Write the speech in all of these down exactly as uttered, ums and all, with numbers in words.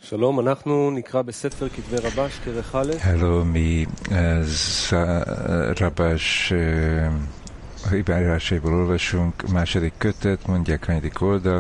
שלום, אנחנו נקרא בספר כתבי רבש, כרך א'. Hello, mi ez Rabás írásaiból olvasunk, második kötet, mondják hanyadik oldal.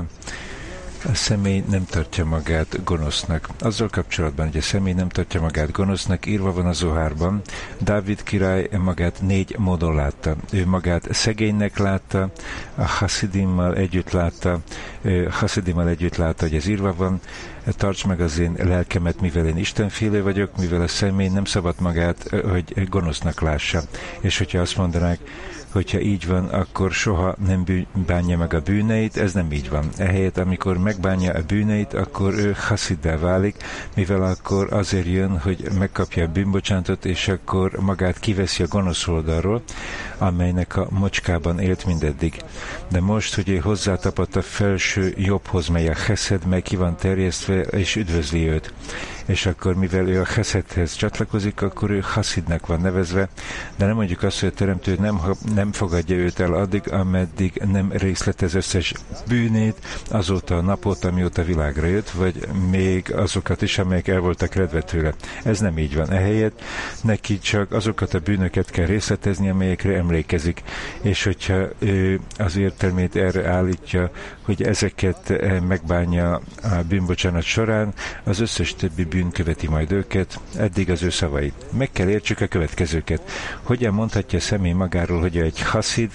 A személy nem tartja magát gonosznak. Azzal kapcsolatban, hogy a személy nem tartja magát gonosznak, írva van a Zohárban, Dávid király magát négy módon látta. Ő magát szegénynek látta, a Hasidimmal együtt látta, Hasidimmal együtt látta, hogy ez írva van, tarts meg az én lelkemet, mivel én istenfélő vagyok, mivel a személy nem szabad magát, hogy gonosznak lássa. És hogyha azt mondanák, hogyha így van, akkor soha nem bánja meg a bűneit, ez nem így van. Ehelyett, amikor megbánja a bűneit, akkor ő hasziddá válik, mivel akkor azért jön, hogy megkapja a bűnbocsánatot, és akkor magát kiveszi a gonosz oldalról, amelynek a mocskában élt mindeddig. De most, hogy ő hozzátapadt a felső jobbhoz, mely a cheszed, mely ki van terjesztve, és üdvözli őt. És akkor, mivel ő a cheszedhez csatlakozik, akkor ő haszidnak van nevezve, de nem mondjuk azt, hogy a teremtő nem, nem fogadja őt el addig, ameddig nem részletez összes bűnét, azóta a napot, amióta világra jött, vagy még azokat is, amelyek el voltak redve tőle. Ez nem így van. Ehelyett neki csak azokat a bűnöket kell részletezni, amelyekre emlékezik. És hogyha ő az értelmét erre állítja, hogy ezeket megbánja a bűnbocsánat során, az összes többi bűn követi majd őket, eddig az ő szavai. Meg kell értsük a következőket. Hogyan mondhatja a személy magáról, hogy egy haszid,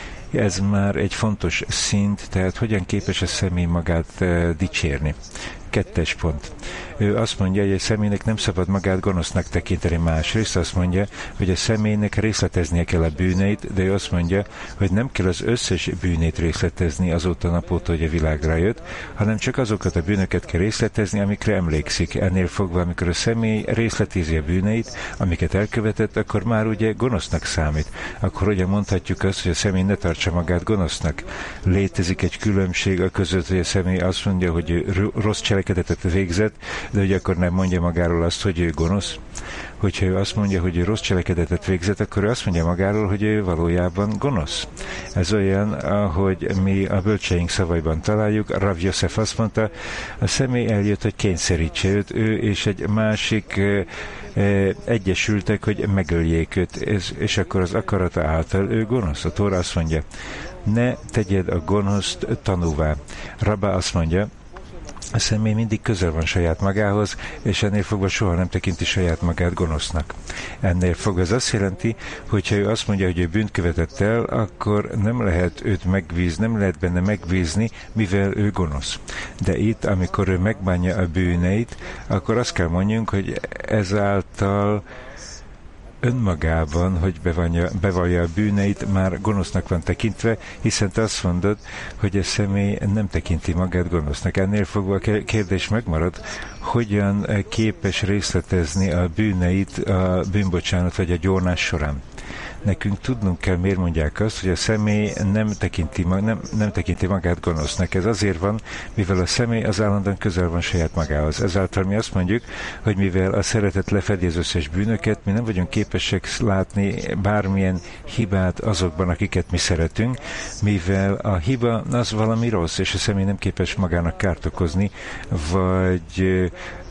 ez már egy fontos szint, tehát hogyan képes a személy magát uh, dicsérni. Kettes pont. Ő azt mondja, hogy a személynek nem szabad magát gonosznak tekinteni. Másrészt azt mondja, hogy a személynek részleteznie kell a bűneit, de ő azt mondja, hogy nem kell az összes bűnét részletezni azóta napóta, hogy a világra jött, hanem csak azokat a bűnöket kell részletezni, amikre emlékszik. Ennél fogva, amikor a személy részletezi a bűneit, amiket elkövetett, akkor már ugye gonosznak számít. Akkor hogyan mondhatjuk azt, hogy a személy ne tartsa magát gonosznak? Létezik egy különbség a között, hogy a személy azt mondja, hogy ő rossz cselekedetet végzett, de hogy akkor nem mondja magáról azt, hogy ő gonosz. Hogyha ő azt mondja, hogy ő rossz cselekedetet végzett, akkor ő azt mondja magáról, hogy ő valójában gonosz. Ez olyan, ahogy mi a bölcseink szavaiban találjuk. Rav Yosef azt mondta, a személy eljött, hogy kényszerítse őt, ő és egy másik e, e, egyesültek, hogy megöljék őt, és, és akkor az akarata által ő gonosz. A Tóra azt mondja, ne tegyed a gonoszt tanúvá. Rabba azt mondja, a személy mindig közel van saját magához, és ennél fogva soha nem tekinti saját magát gonosznak. Ennél fogva ez azt jelenti, hogyha ő azt mondja, hogy ő bűnt követett el, akkor nem lehet őt megbízni, nem lehet benne megbízni, mivel ő gonosz. De itt, amikor ő megbánja a bűneit, akkor azt kell mondjunk, hogy ezáltal önmagában, hogy bevallja, bevallja a bűneit, már gonosznak van tekintve, hiszen te azt mondod, hogy a személy nem tekinti magát gonosznak. Ennél fogva a kérdés megmarad, hogyan képes részletezni a bűneit a bűnbocsánat vagy a gyónás során. Nekünk tudnunk kell, miért mondják azt, hogy a személy nem tekinti, nem, nem tekinti magát gonosznak. Ez azért van, mivel a személy az állandóan közel van saját magához. Ezáltal mi azt mondjuk, hogy mivel a szeretet lefedi az összes bűnöket, mi nem vagyunk képesek látni bármilyen hibát azokban, akiket mi szeretünk, mivel a hiba az valami rossz, és a személy nem képes magának kárt okozni, vagy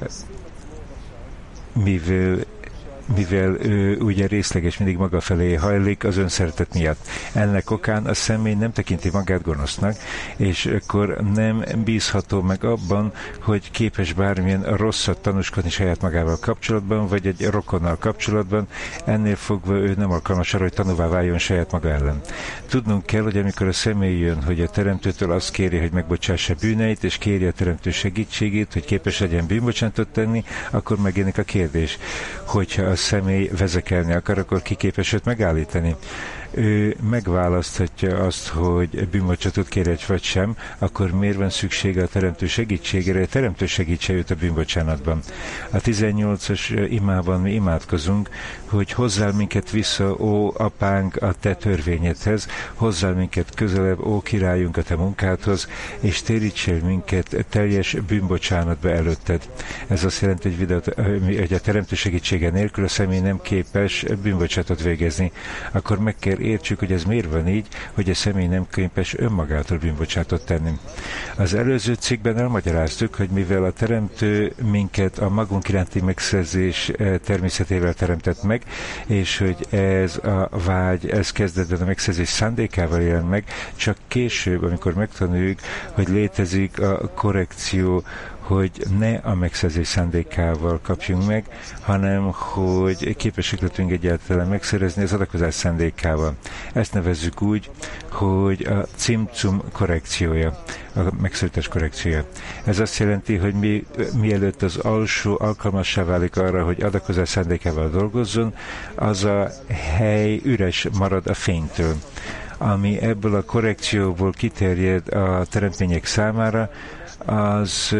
mivel mivel ő ugye részleges, mindig maga felé hajlik az önszeretet miatt. Ennek okán a személy nem tekinti magát gonosznak, és akkor nem bízható meg abban, hogy képes bármilyen rosszat tanúskodni saját magával kapcsolatban, vagy egy rokonnal kapcsolatban, ennél fogva ő nem alkalmas arra, hogy tanúvá váljon saját maga ellen. Tudnunk kell, hogy amikor a személy jön, hogy a teremtőtől azt kéri, hogy megbocsássa bűneit, és kéri a teremtő segítségét, hogy képes legyen bűnbocsánatot tenni, akkor megjelenik a kérdés, hogyha a személy vezekelni akar, akkor ki képes őt megállítani. Ő megválaszthatja azt, hogy bűnbocsánatot kér vagy sem, akkor miért van szüksége a teremtő segítségére? A teremtő segítse őt a bűnbocsánatban. A tizennyolcas imában mi imádkozunk, hogy hozzál minket vissza, ó apánk, a te törvényedhez, hozzál minket közelebb, ó királyunk, a te munkádhoz, és térítsél minket teljes bűnbocsánatba előtted. Ez azt jelenti, hogy, videót, hogy a teremtő segítsége nélkül a személy nem képes bűnbocsánatot végezni. Akkor meg kell értsük, hogy ez miért van így, hogy a személy nem képes önmagától bűnbocsátot tenni. Az előző cikkben elmagyaráztuk, hogy mivel a teremtő minket a magunk iránti megszerzés természetével teremtett meg, és hogy ez a vágy, ez kezdetben a megszerzés szándékával jön meg, csak később, amikor megtanuljuk, hogy létezik a korrekció, hogy ne a megszerzés szándékával kapjunk meg, hanem hogy képesek lettünk egyáltalán megszerezni az adakozás szándékával. Ezt nevezzük úgy, hogy a cimcum korrekciója, a megszorítás korrekciója. Ez azt jelenti, hogy mi, mielőtt az alsó alkalmassá válik arra, hogy adakozás szándékával dolgozzon, az a hely üres marad a fénytől, ami ebből a korrekcióból kiterjed a teremtmények számára, az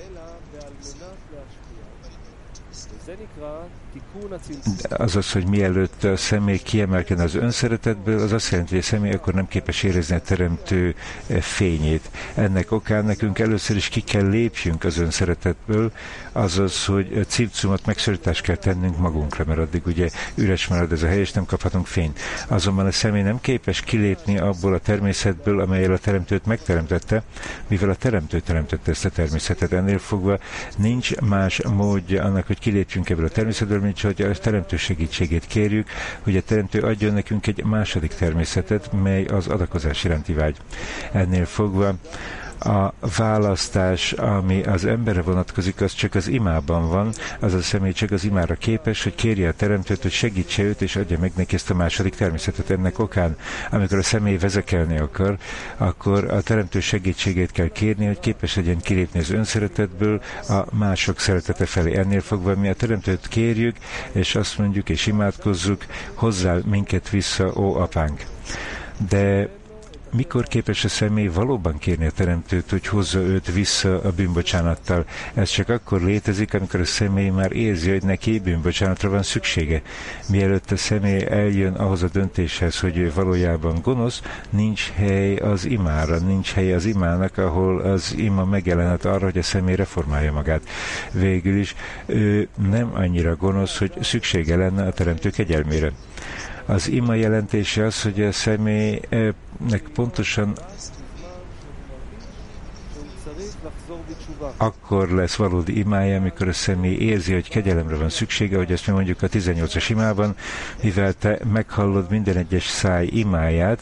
azaz, hogy mielőtt a személy kiemelkedne az önszeretetből, az azt jelenti, hogy a személy akkor nem képes érezni a teremtő fényét. Ennek okán nekünk először is ki kell lépjünk az önszeretetből, azaz, hogy cipcumot megszorítást kell tennünk magunkra, mert addig ugye üres marad ez a hely, és nem kaphatunk fényt. Azonban a személy nem képes kilépni abból a természetből, amelyel a teremtőt megteremtette, mivel a teremtő teremtette ezt a természetet. Ennél fogva nincs más módja annak, hogy kilépjünk ebből a természetből, mint hogy a teremtő segítségét kérjük, hogy a teremtő adjon nekünk egy második természetet, mely az adakozás iránti vágy. Ennél fogva a választás, ami az emberre vonatkozik, az csak az imában van, az a személy csak az imára képes, hogy kérje a teremtőt, hogy segítse őt, és adja meg neki ezt a második természetet. Ennek okán, amikor a személy vezekelni akar, akkor a teremtő segítségét kell kérni, hogy képes legyen kilépni az önszeretetből a mások szeretete felé. Ennél fogva mi a teremtőt kérjük, és azt mondjuk, és imádkozzuk, hozzá minket vissza, ó apánk. De mikor képes a személy valóban kérni a teremtőt, hogy hozza őt vissza a bűnbocsánattal? Ez csak akkor létezik, amikor a személy már érzi, hogy neki bűnbocsánatra van szüksége. Mielőtt a személy eljön ahhoz a döntéshez, hogy ő valójában gonosz, nincs hely az imára, nincs hely az imának, ahol az ima megjelenhet arra, hogy a személy reformálja magát. Végül is ő nem annyira gonosz, hogy szüksége lenne a teremtő kegyelmére. Az ima jelentése az, hogy a személynek pontosan akkor lesz valódi imája, amikor a személy érzi, hogy kegyelemre van szüksége, hogy ezt mi mondjuk a tizennyolcas imában, mivel te meghallod minden egyes száj imáját,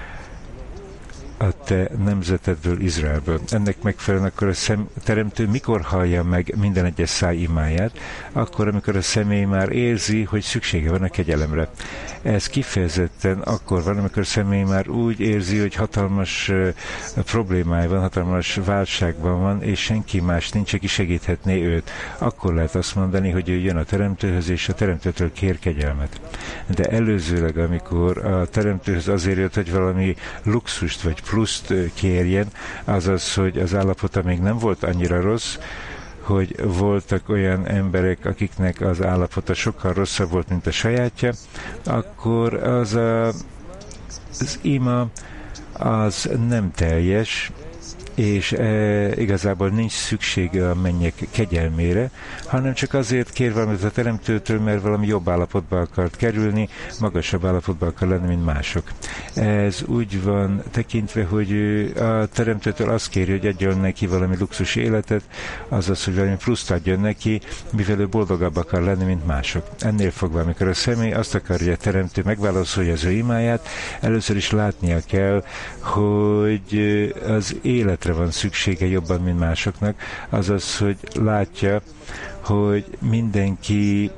a te nemzetedből, Izraelből. Ennek megfelelően akkor a szem, teremtő mikor hallja meg minden egyes száj imáját? Akkor, amikor a személy már érzi, hogy szüksége van a kegyelemre. Ez kifejezetten akkor van, amikor a személy már úgy érzi, hogy hatalmas uh, problémája van, hatalmas válságban van, és senki más nincs, aki segíthetné őt. Akkor lehet azt mondani, hogy ő jön a teremtőhöz, és a teremtőtől kér kegyelmet. De előzőleg, amikor a teremtőhöz azért jött, hogy valami luxust vagy pluszt kérjen, azaz, hogy az állapota még nem volt annyira rossz, hogy voltak olyan emberek, akiknek az állapota sokkal rosszabb volt, mint a sajátja, akkor az a, az ima az nem teljes, és e, igazából nincs szüksége a mennyek kegyelmére, hanem csak azért kér valamit a teremtőtől, mert valami jobb állapotba akart kerülni, magasabb állapotba akar lenni, mint mások. Ez úgy van tekintve, hogy a teremtőtől azt kéri, hogy adjon neki valami luxus életet, azaz, hogy valami pluszt adjon neki, mivel ő boldogabb akar lenni, mint mások. Ennél fogva, amikor a személy azt akarja, hogy a teremtő megválaszolja az ő imáját, először is látnia kell, hogy az életre van szüksége jobban, mint másoknak, azaz, hogy látja, hogy mindenki,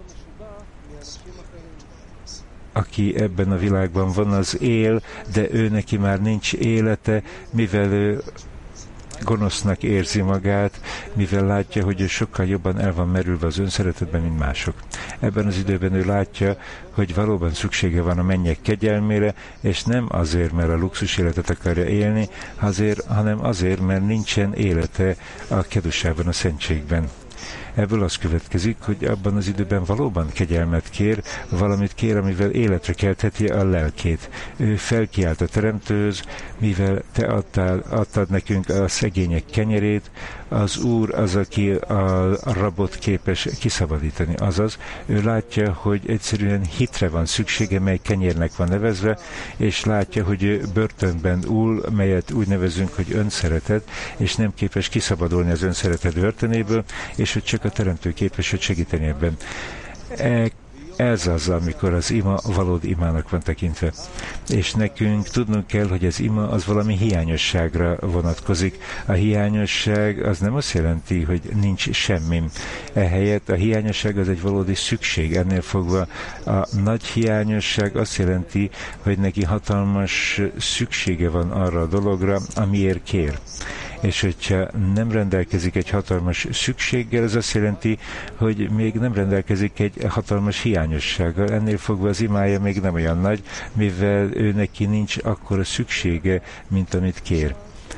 aki ebben a világban van, az él, de ő neki már nincs élete, mivel ő gonosznak érzi magát, mivel látja, hogy ő sokkal jobban el van merülve az önszeretetben, mint mások. Ebben az időben ő látja, hogy valóban szüksége van a mennyek kegyelmére, és nem azért, mert a luxus életet akarja élni, azért, hanem azért, mert nincsen élete a kedusában, a szentségben. Ebből az következik, hogy abban az időben valóban kegyelmet kér, valamit kér, amivel életre keltheti a lelkét. Ő felkiált a Teremtőhöz, mivel te adtál, adtad nekünk a szegények kenyerét, az Úr az, aki a rabot képes kiszabadítani. Azaz, ő látja, hogy egyszerűen hitre van szüksége, mely kenyérnek van nevezve, és látja, hogy ő börtönben ül, melyet úgy nevezünk, hogy önszeretet, és nem képes kiszabadulni az önszeretet börtönéből, és hogy csak a Teremtő képes, hogy segíteni ebben. E Ez az, amikor az ima valódi imának van tekintve. És nekünk tudnunk kell, hogy az ima az valami hiányosságra vonatkozik. A hiányosság az nem azt jelenti, hogy nincs semmi. Ehelyett a hiányosság az egy valódi szükség. Ennél fogva a nagy hiányosság azt jelenti, hogy neki hatalmas szüksége van arra a dologra, amiért kér. És hogyha nem rendelkezik egy hatalmas szükséggel, ez azt jelenti, hogy még nem rendelkezik egy hatalmas hiányossággal. Ennél fogva az imája még nem olyan nagy, mivel ő neki nincs akkora szüksége, mint amit kér.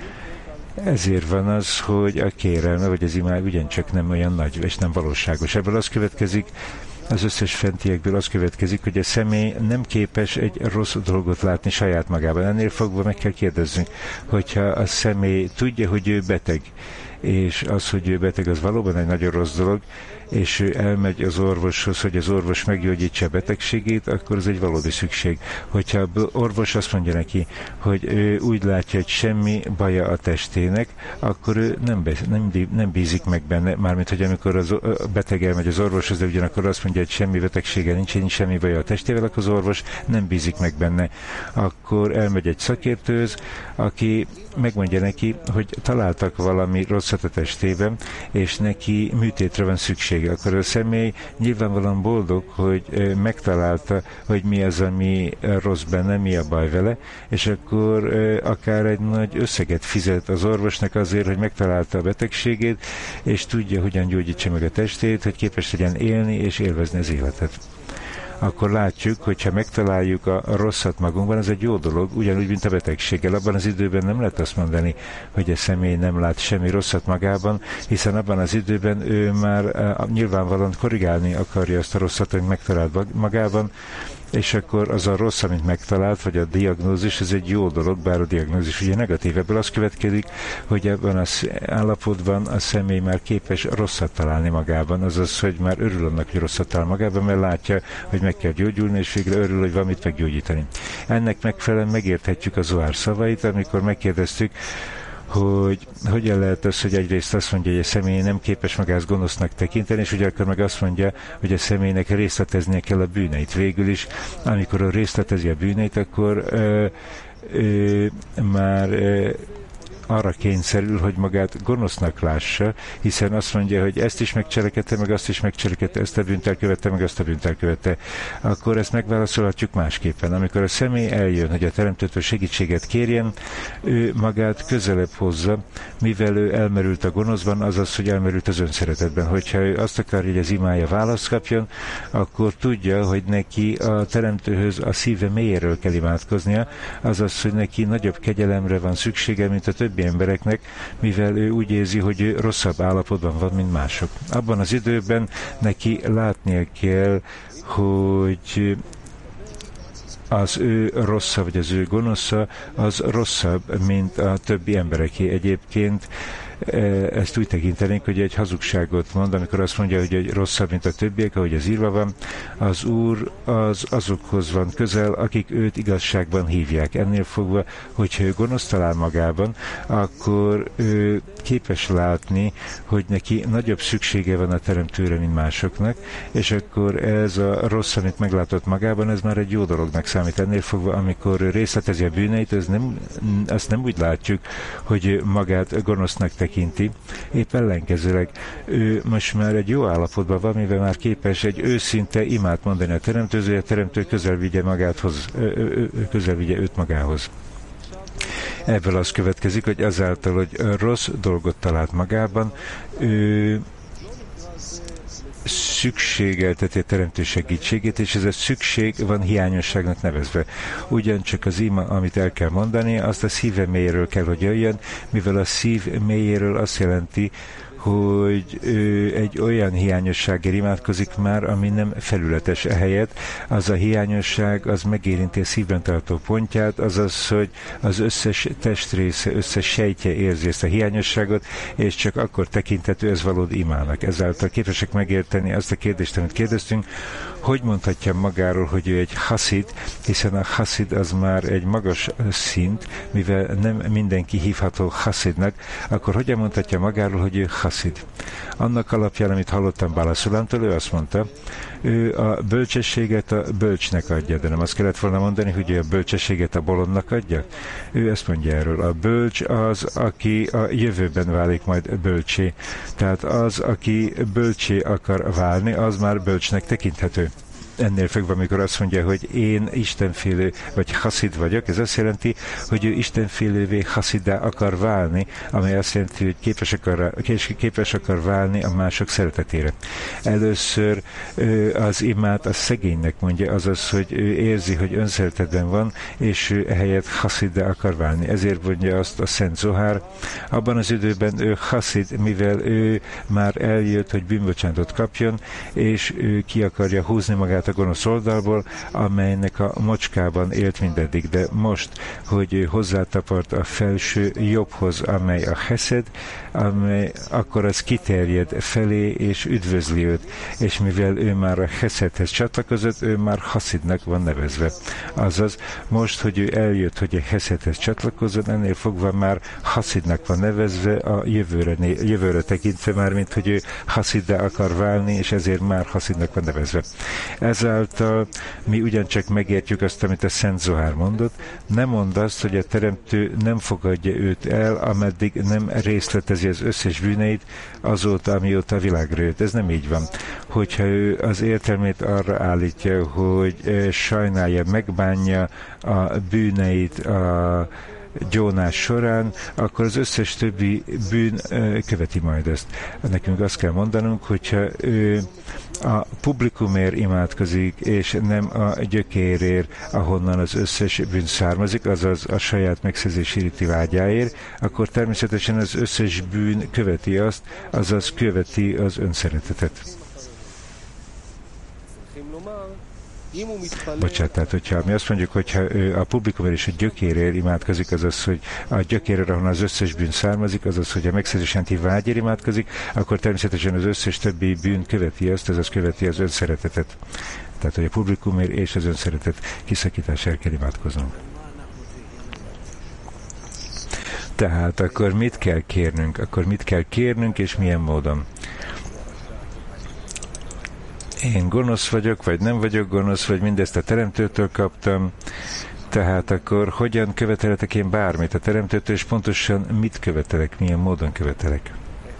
Ezért van az, hogy a kérelme, vagy az imája ugyancsak nem olyan nagy, és nem valóságos. Ebből az következik, az összes fentiekből az következik, hogy a személy nem képes egy rossz dolgot látni saját magában. Ennél fogva meg kell kérdezzünk, hogyha a személy tudja, hogy ő beteg, és az, hogy ő beteg, az valóban egy nagyon rossz dolog, és ő elmegy az orvoshoz, hogy az orvos meggyógyítsa a betegségét, akkor ez egy valódi szükség. Hogyha az orvos azt mondja neki, hogy ő úgy látja, hogy semmi baja a testének, akkor ő nem, be, nem, nem bízik meg benne, mármint, hogy amikor az, a beteg elmegy az orvoshoz, de ugyanakkor azt mondja, hogy semmi betegsége nincs, nincs semmi baja a testével, akkor az orvos nem bízik meg benne. Akkor elmegy egy szakértőhöz, aki megmondja neki, hogy találtak valami rosszat a testében, és neki műtétre van szüksége. Akkor a személy nyilvánvalóan boldog, hogy megtalálta, hogy mi az, ami rossz benne, mi a baj vele, és akkor akár egy nagy összeget fizet az orvosnak azért, hogy megtalálta a betegségét, és tudja, hogyan gyógyítsa meg a testét, hogy képes legyen élni és élvezni az életet. Akkor látjuk, hogyha megtaláljuk a rosszat magunkban, ez egy jó dolog, ugyanúgy, mint a betegséggel. Abban az időben nem lehet azt mondani, hogy a személy nem lát semmi rosszat magában, hiszen abban az időben ő már nyilvánvalóan korrigálni akarja azt a rosszat, amit megtalált magában, és akkor az a rossz, amit megtalált, vagy a diagnózis, ez egy jó dolog, bár a diagnózis ugye negatív. Ebből az következik, hogy ebben az állapotban a személy már képes rosszat találni magában, azaz, hogy már örül annak, hogy rosszat talál magában, mert látja, hogy meg kell gyógyulni, és végre örül, hogy valamit meggyógyítani. Ennek megfelelően megérthetjük a Zohár szavait, amikor megkérdeztük, hogy hogyan lehet az, hogy egyrészt azt mondja, hogy a személy nem képes magához gonosznak tekinteni, és ugyanakkor meg azt mondja, hogy a személynek részleteznie kell a bűneit. Végül is, amikor részletezi a bűneit, akkor ö, ö, már ö, arra kényszerül, hogy magát gonosznak lássa, hiszen azt mondja, hogy ezt is megcselekedte, meg azt is megcselekedte, ezt a bűnt elkövette, meg azt a bűnt elkövette. Akkor ezt megválaszolhatjuk másképpen. Amikor a személy eljön, hogy a Teremtőtől segítséget kérjen, ő magát közelebb hozza, mivel ő elmerült a gonoszban, azaz, hogy elmerült az önszeretetben. Hogyha ő azt akarja, hogy az imája választ kapjon, akkor tudja, hogy neki a Teremtőhöz a szíve mélyéről kell imádkoznia, azaz, hogy neki nagyobb kegyelemre van szüksége, mint a többi embereknek, mivel ő úgy érzi, hogy ő rosszabb állapotban van, mint mások. Abban az időben neki látnia kell, hogy az ő rossza, vagy az ő gonosza, az rosszabb, mint a többi embereké. Egyébként ezt úgy tekintenénk, hogy egy hazugságot mond, amikor azt mondja, hogy egy rosszabb, mint a többiek, ahogy az írva van, az Úr az azokhoz van közel, akik őt igazságban hívják. Ennél fogva, hogyha ő gonosz talál magában, akkor ő képes látni, hogy neki nagyobb szüksége van a Teremtőre, mint másoknak, és akkor ez a rossz, amit meglátott magában, ez már egy jó dolognak számít. Ennél fogva, amikor ő részletezi a bűneit, ez nem, azt nem úgy látjuk, hogy magát gonosznak tekinti. Épp ellenkezőleg ő most már egy jó állapotban van, mivel már képes egy őszinte imát mondani a Teremtőhöz, hogy a Teremtő közel vigye magáthoz, közel vigye őt magához. Ebből az következik, hogy azáltal, hogy rossz dolgot talált magában, ő szükségelteti a Teremtő segítségét, és ez a szükség van hiányosságnak nevezve. Ugyancsak az ima, amit el kell mondani, azt a szíve mélyéről kell, hogy jöjjön, mivel a szív mélyéről azt jelenti, hogy ő egy olyan hiányosságért imádkozik már, ami nem felületes ehelyett. Az a hiányosság, az megérinti a szívben tartó pontját, azaz, hogy az összes testrésze, összes sejtje érzi ezt a hiányosságot, és csak akkor tekinthető ez valódi imának. Ezáltal képesek megérteni azt a kérdést, amit kérdeztünk, hogy mondhatja magáról, hogy ő egy haszid, hiszen a haszid az már egy magas szint, mivel nem mindenki hívható haszidnak, akkor hogyan mondhatja magáról, hogy ő haszid? Annak alapján, amit hallottam Bála Szulámtól, ő azt mondta, ő a bölcsességet a bölcsnek adja, de nem azt kellett volna mondani, hogy ő a bölcsességet a bolondnak adja? Ő ezt mondja erről. A bölcs az, aki a jövőben válik majd bölcsé. Tehát az, aki bölcsé akar válni, az már bölcsnek tekinthető. Ennél fogva, amikor azt mondja, hogy én istenfélő vagy haszid vagyok, ez azt jelenti, hogy ő istenfélővé hasziddá akar válni, amely azt jelenti, hogy képes akar, képes akar válni a mások szeretetére. Először az imát a szegénynek mondja, azaz, hogy ő érzi, hogy önszeretetben van, és ő ehelyett hasziddá akar válni. Ezért mondja azt a Szent Zohár. Abban az időben ő haszid, mivel ő már eljött, hogy bűnbocsánatot kapjon, és ő ki akarja húzni magát a gonosz oldalból, amelynek a mocskában élt mindeddig, de most, hogy hozzátapart a felső jobbhoz, amely a heszed, amely akkor az kiterjed felé, és üdvözli őt, és mivel ő már a heszedhez csatlakozott, ő már haszidnak van nevezve. Azaz, most, hogy ő eljött, hogy a heszedhez csatlakozott, ennél fogva már haszidnak van nevezve, a jövőre, jövőre tekintve már, mint hogy ő hasziddá akar válni, és ezért már haszidnak van nevezve. Ezáltal mi ugyancsak megértjük azt, amit a Szent Zohár mondott, nem mond azt, hogy a Teremtő nem fogadja őt el, ameddig nem részletezi az összes bűneit azóta, amióta a világra jött. Ez nem így van. Hogyha ő az értelmét arra állítja, hogy sajnálja, megbánja a bűneit a gyónás során, akkor az összes többi bűn követi majd ezt. Nekünk azt kell mondanunk, hogyha ő a publikumért imádkozik, és nem a gyökérért, ahonnan az összes bűn származik, azaz a saját megszerzési irti vágyáért, akkor természetesen az összes bűn követi azt, azaz követi az önszeretetet. Bocsánat, tehát hogyha mi azt mondjuk, hogyha ő a publikumért és a gyökérért imádkozik, azaz, hogy a gyökérért, ahol az összes bűn származik, azaz, hogy a megszerzési vágyért imádkozik, akkor természetesen az összes többi bűn követi azt, azaz követi az önszeretetet. Tehát, hogy a publikumért és az önszeretet kiszakítására kell imádkoznunk. Tehát akkor mit kell kérnünk? Akkor mit kell kérnünk, és milyen módon? Én gonosz vagyok, vagy nem vagyok gonosz, vagy mindezt a Teremtőtől kaptam, tehát akkor hogyan követelhetek én bármit a Teremtőtől, és pontosan mit követelek, milyen módon követelek?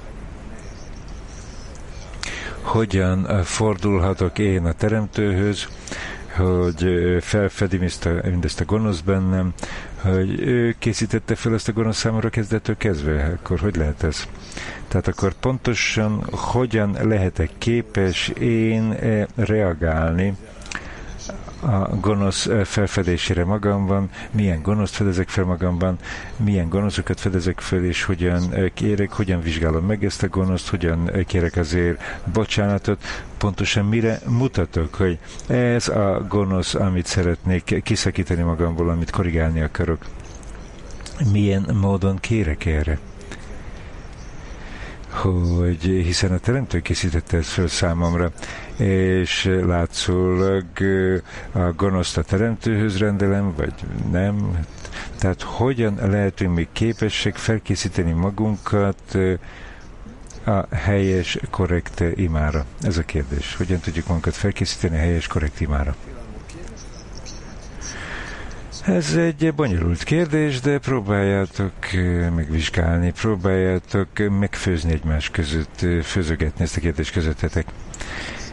Hogyan fordulhatok én a Teremtőhöz, hogy felfedi mindezt a, mindezt a gonosz bennem, hogy ő készítette fel ezt a gonosz számomra kezdettől kezdve, akkor hogy lehet ez? Tehát akkor pontosan hogyan lehetek képes én reagálni a gonosz felfedésére magamban, milyen gonoszt fedezek fel magamban, milyen gonoszokat fedezek fel, és hogyan kérek, hogyan vizsgálom meg ezt a gonoszt, hogyan kérek azért bocsánatot, pontosan mire mutatok, hogy ez a gonosz, amit szeretnék kiszakítani magamból, amit korrigálni akarok. Milyen módon kérek erre? Hogy hiszen a Teremtő készítette ezt föl számomra, és látszólag a gonoszt a Teremtőhöz rendelem, vagy nem. Tehát hogyan lehetünk még képesek felkészíteni magunkat a helyes, korrekt imára? Ez a kérdés. Hogyan tudjuk magunkat felkészíteni a helyes, korrekt imára? Ez egy bonyolult kérdés, de próbáljátok megvizsgálni, próbáljátok megfőzni egymás között, főzögetni ezt a kérdést közöttetek.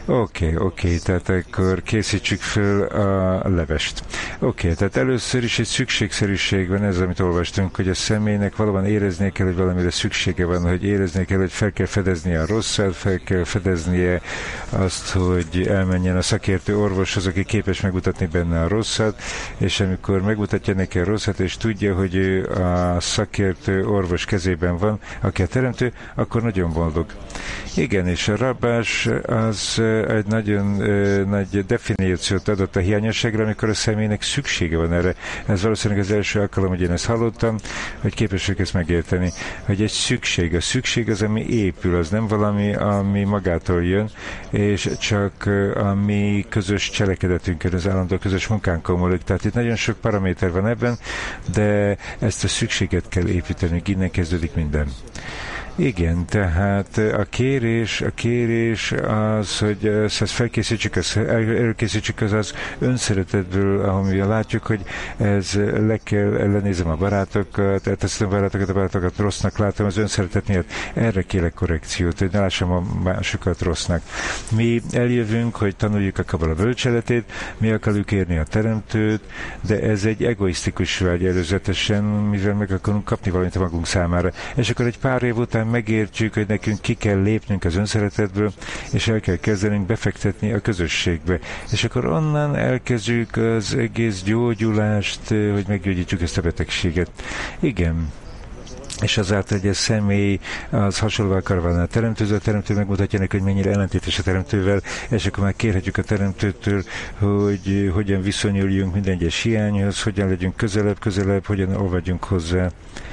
Oké, okay, oké, okay, tehát akkor készítsük föl a levest. Oké, okay, tehát először is egy szükségszerűség van, ez, amit olvastunk, hogy a személynek valóban éreznie kell, hogy valamire szüksége van, hogy éreznie kell, hogy fel kell fedeznie a rosszat, fel kell fedeznie azt, hogy elmenjen a szakértő orvoshoz, aki képes megmutatni benne a rosszat, és amikor megmutatja neki a rosszat, és tudja, hogy ő a szakértő orvos kezében van, aki a teremtő, akkor nagyon boldog. Igen, és a rabás az egy nagyon ö, nagy definíciót adott a hiányosságra, amikor a személynek szüksége van erre. Ez valószínűleg az első alkalom, hogy én ezt hallottam, hogy képesek ezt megérteni, hogy egy szükség. A szükség az, ami épül, az nem valami, ami magától jön, és csak a mi közös cselekedetünkön, az állandó közös munkánkon múlik. Tehát itt nagyon sok paraméter van ebben, de ezt a szükséget kell építenünk, innen kezdődik minden. Igen, tehát a kérés, a kérés az, hogy ezt felkészítsük, ezt előkészítsük, az az önszeretetből, ahol mi látjuk, hogy ez le kell, lenézem a barátokat, elteszem a barátokat, a barátokat rossznak látom az önszeretet miatt. Erre kérek korrekciót, hogy ne lássam a másokat rossznak. Mi eljövünk, hogy tanuljuk a kabala bölcseletét, mi akarjuk érni a teremtőt, de ez egy egoisztikus vágy előzetesen, mivel meg akarunk kapni valamit a magunk számára. És akkor egy pár év után megértjük, hogy nekünk ki kell lépnünk az önszeretetből, és el kell kezdenünk befektetni a közösségbe. És akkor onnan elkezdjük az egész gyógyulást, hogy meggyógyítjuk ezt a betegséget. Igen. És azáltal, hogy a személy az hasonló akar válni a teremtőző, a teremtő megmutatja neki, hogy mennyire ellentétes a teremtővel, és akkor már kérhetjük a teremtőtől, hogy hogyan viszonyuljunk minden egyes hiányhoz, hogyan legyünk közelebb, közelebb, hogyan olvadjunk hozzá.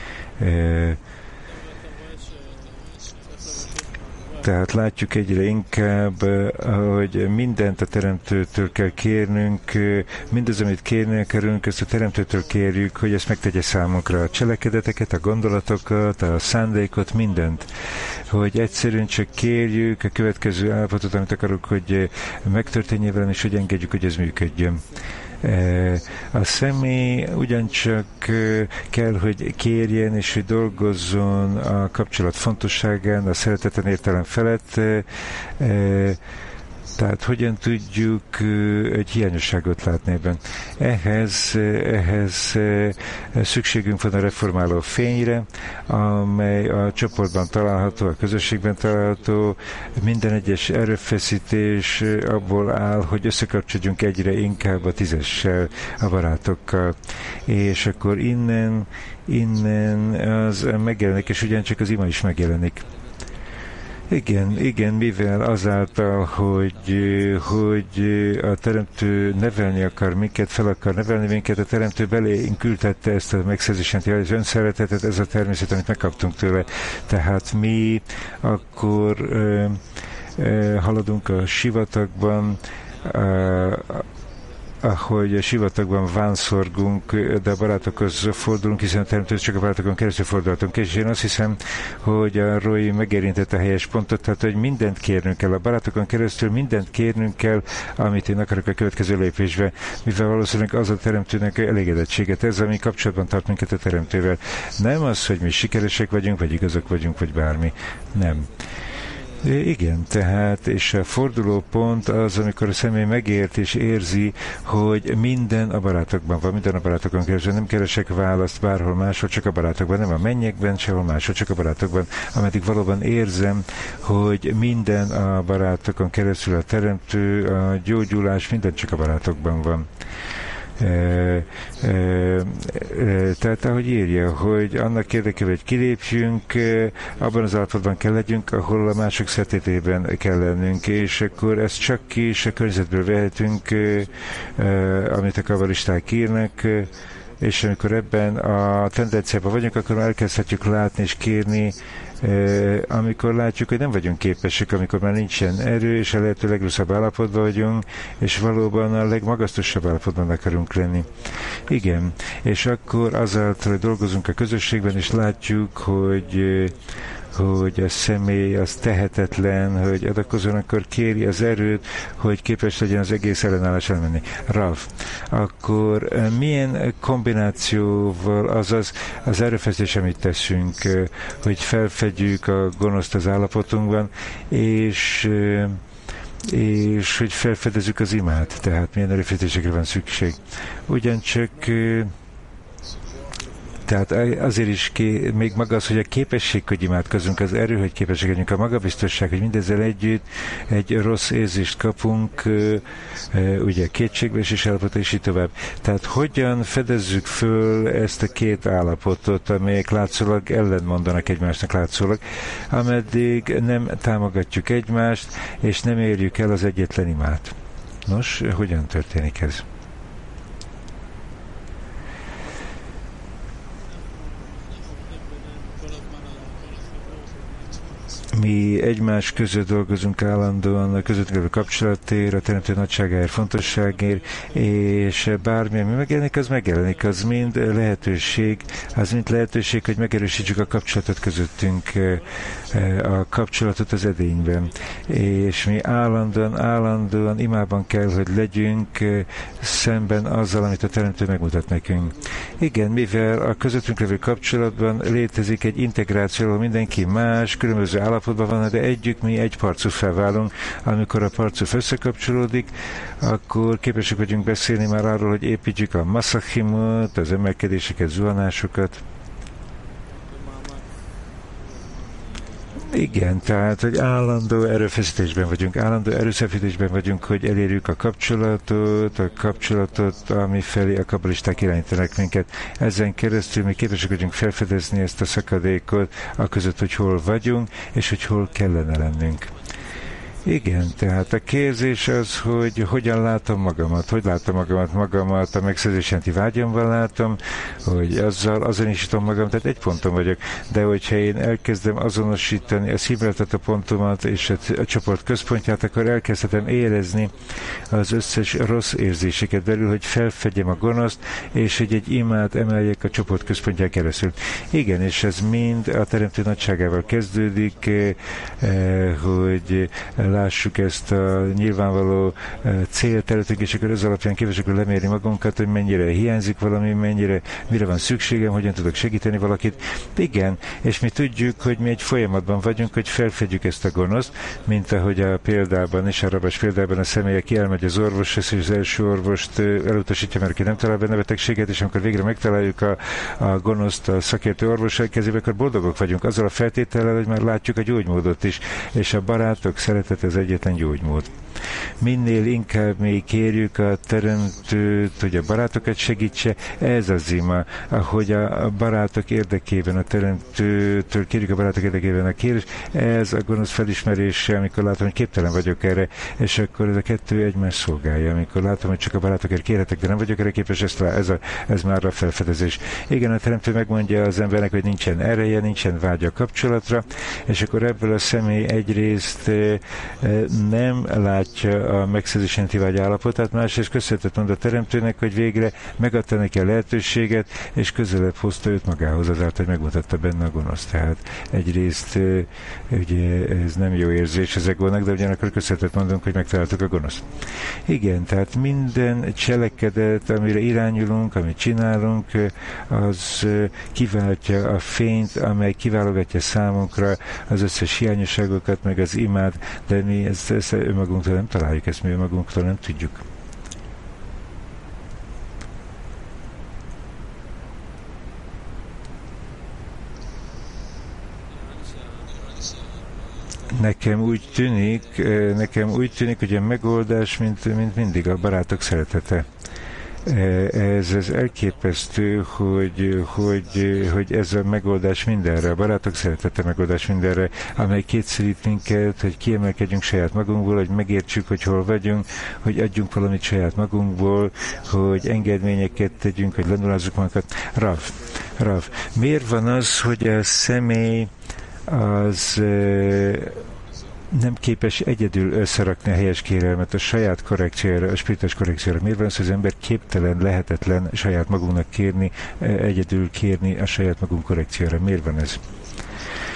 Tehát látjuk egyre inkább, hogy mindent a teremtőtől kell kérnünk, mindaz, amit kérni akarunk, ezt a teremtőtől kérjük, hogy ezt megtegye számunkra, a cselekedeteket, a gondolatokat, a szándékot, mindent. Hogy egyszerűen csak kérjük a következő állapotot, amit akarunk, hogy megtörténjen velem, és hogy engedjük, hogy ez működjön. A személy ugyancsak kell, hogy kérjen és hogy dolgozzon a kapcsolat fontosságán, a szereteten értelem felett. Tehát hogyan tudjuk egy hiányosságot látni ebben? Ehhez, ehhez szükségünk van a reformáló fényre, amely a csoportban található, a közösségben található. Minden egyes erőfeszítés abból áll, hogy összekapcsoljunk egyre inkább a tízessel, a barátokkal. És akkor innen, innen az megjelenik, és ugyancsak az ima is megjelenik. Igen, igen, mivel azáltal, hogy, hogy a teremtő nevelni akar minket, fel akar nevelni minket, a teremtő belénk ültette ezt a megszerzésent, az önszeretetet, ez a természet, amit megkaptunk tőle. Tehát mi akkor ö, ö, haladunk a sivatagban, ö, ahogy a sivatagban vánszorgunk, de a barátokhoz fordulunk, hiszen a teremtő csak a barátokon keresztül fordulhatunk. És én azt hiszem, hogy a Roy megérintette a helyes pontot, tehát hogy mindent kérnünk kell. A barátokon keresztül mindent kérnünk kell, amit én akarok a következő lépésbe, mivel valószínűleg az a teremtőnek elégedettséget. Ez, ami kapcsolatban tart minket a teremtővel. Nem az, hogy mi sikeresek vagyunk, vagy igazak vagyunk, vagy bármi. Nem. Igen, tehát, és a fordulópont az, amikor a személy megért és érzi, hogy minden a barátokban van, minden a barátokon keresztül. Nem keresek választ bárhol máshol, csak a barátokban, nem a mennyekben, sehol máshol, csak a barátokban. Ameddig valóban érzem, hogy minden a barátokon keresztül a teremtő, a gyógyulás, minden csak a barátokban van. E, e, e, tehát ahogy írja, hogy annak érdekében, hogy kilépjünk, abban az állapotban kell legyünk, ahol a mások szeretetében kell lennünk, és akkor ezt csak is a környezetből vehetünk, amit a kabalisták írnak, és amikor ebben a tendenciában vagyunk, akkor elkezdhetjük látni és kérni, amikor látjuk, hogy nem vagyunk képesek, amikor már nincsen erő, és a lehető legrosszabb állapotban vagyunk, és valóban a legmagasztosabb állapotban akarunk lenni. Igen, és akkor azáltal, hogy dolgozunk a közösségben, és látjuk, hogy hogy a személy az tehetetlen, hogy adakozon, akkor kéri az erőt, hogy képes legyen az egész ellenállás elmenni. Ralf, akkor milyen kombinációval, azaz az erőfeszítés, amit teszünk, hogy felfedjük a gonoszt az állapotunkban, és és hogy felfedezzük az imát, tehát milyen erőfeszítésekre van szükség. Ugyancsak tehát azért is ké, még maga az, hogy a képesség, hogy imádkozunk, az erő, hogy képesség legyünk, a magabiztosság, hogy mindezzel együtt egy rossz érzést kapunk, ugye kétségbeesés állapota, és így tovább. Tehát hogyan fedezzük föl ezt a két állapotot, amelyek látszólag ellentmondanak egymásnak látszólag, ameddig nem támogatjuk egymást, és nem érjük el az egyetlen imát. Nos, hogyan történik ez? Mi egymás között dolgozunk állandóan, a közöttünk lévő kapcsolatért, a teremtő nagyságáért, fontosságért, és bármi, ami megjelenik, az megjelenik, az mind lehetőség, az mind lehetőség, hogy megerősítsük a kapcsolatot közöttünk, a kapcsolatot az edényben. És mi állandóan, állandóan imában kell, hogy legyünk szemben azzal, amit a teremtő megmutat nekünk. Igen, mivel a közöttünk lévő kapcsolatban létezik egy integráció, ahol mindenki más, különböző állapotban van, de együtt mi egy parcuffá válunk. Amikor a parcuf összekapcsolódik, akkor képesek vagyunk beszélni már arról, hogy építjük a masachimot, az emelkedéseket, zuhanásokat. Igen, tehát, hogy állandó erőfeszítésben vagyunk, állandó erőfeszítésben vagyunk, hogy elérjük a kapcsolatot, a kapcsolatot, ami felé a kabbalisták irányítanak minket. Ezen keresztül mi képesek vagyunk felfedezni ezt a szakadékot, a között, hogy hol vagyunk, és hogy hol kellene lennünk. Igen, tehát a kérdés az, hogy hogyan látom magamat, hogy látom magamat, magamat a megszerzési vágyamban látom, hogy azzal azonosítom magam, tehát egy ponton vagyok, de hogyha én elkezdem azonosítani a szívleltető pontomat és a, a csoport központját, akkor elkezdhetem érezni az összes rossz érzéseket belül, hogy felfedjem a gonoszt, és hogy egy imát emeljek a csoport központján keresztül. Igen, és ez mind a teremtő nagyságával kezdődik, hogy lássuk ezt a nyilvánvaló célt előttünk, és akkor ez alapján képesek lemérni magunkat, hogy mennyire hiányzik valami, mennyire, mire van szükségem, hogyan tudok segíteni valakit. Igen, és mi tudjuk, hogy mi egy folyamatban vagyunk, hogy felfedjük ezt a gonoszt, mint ahogy a példában, és a rabás példában a személy, aki elmegy az orvoshoz, és az első orvost elutasítja, mert aki nem talál benne betegséget, és amikor végre megtaláljuk a, a gonoszt a szakértő orvos kezébe, akkor boldogok vagyunk azzal a feltétellel, hogy már látjuk a gyógymódot is, és a barátok szeretet az egyetlen gyógymód. Minél inkább mi kérjük a teremtőt, hogy a barátokat segítse, ez az ima, ahogy a barátok érdekében, a teremtőtől kérjük a barátok érdekében a kérés, ez a gonosz felismerése, amikor látom, hogy képtelen vagyok erre, és akkor ez a kettő egymás szolgálja. Amikor látom, hogy csak a barátokért kérhetek, de nem vagyok erre képes, ez, ez, a, ez már a felfedezés. Igen, a teremtő megmondja az embernek, hogy nincsen ereje, nincsen vágya kapcsolatra, és akkor ebből a személy egyrészt nem látja a megszerzési vágy állapotát, másrészt köszönetet mond a teremtőnek, hogy végre megadta neki a lehetőséget, és közelebb hozta őt magához azáltal, hogy megmutatta benne a gonoszt. Tehát egyrészt ugye ez nem jó érzés az egónak, de ugyanakkor köszönetet mondunk, hogy megtaláltuk a gonoszt. Igen, tehát minden cselekedet, amire irányulunk, amit csinálunk, az kiváltja a fényt, amely kiválogatja számunkra az összes hiányosságokat, meg az imát, de mi ezt, ezt önmagunktól nem találjuk, ezt mi önmagunktól nem tudjuk. Nekem úgy tűnik, nekem úgy tűnik, hogy a megoldás, mint, mint mindig a barátok szeretete. Ez, ez elképesztő, hogy, hogy, hogy ez a megoldás mindenre, a barátok szeretete megoldás mindenre, amely kétszerít minket, hogy kiemelkedjünk saját magunkból, hogy megértsük, hogy hol vagyunk, hogy adjunk valamit saját magunkból, hogy engedményeket tegyünk, hogy lennulázzuk magunkat. Rav, Rav, miért van az, hogy a személy az nem képes egyedül összerakni a helyes kérelmet a saját korrekcióra, a spiritus korrekcióra? Miért van az, hogy az ember képtelen, lehetetlen saját magunknak kérni, egyedül kérni a saját magunk korrekcióra? Miért van ez?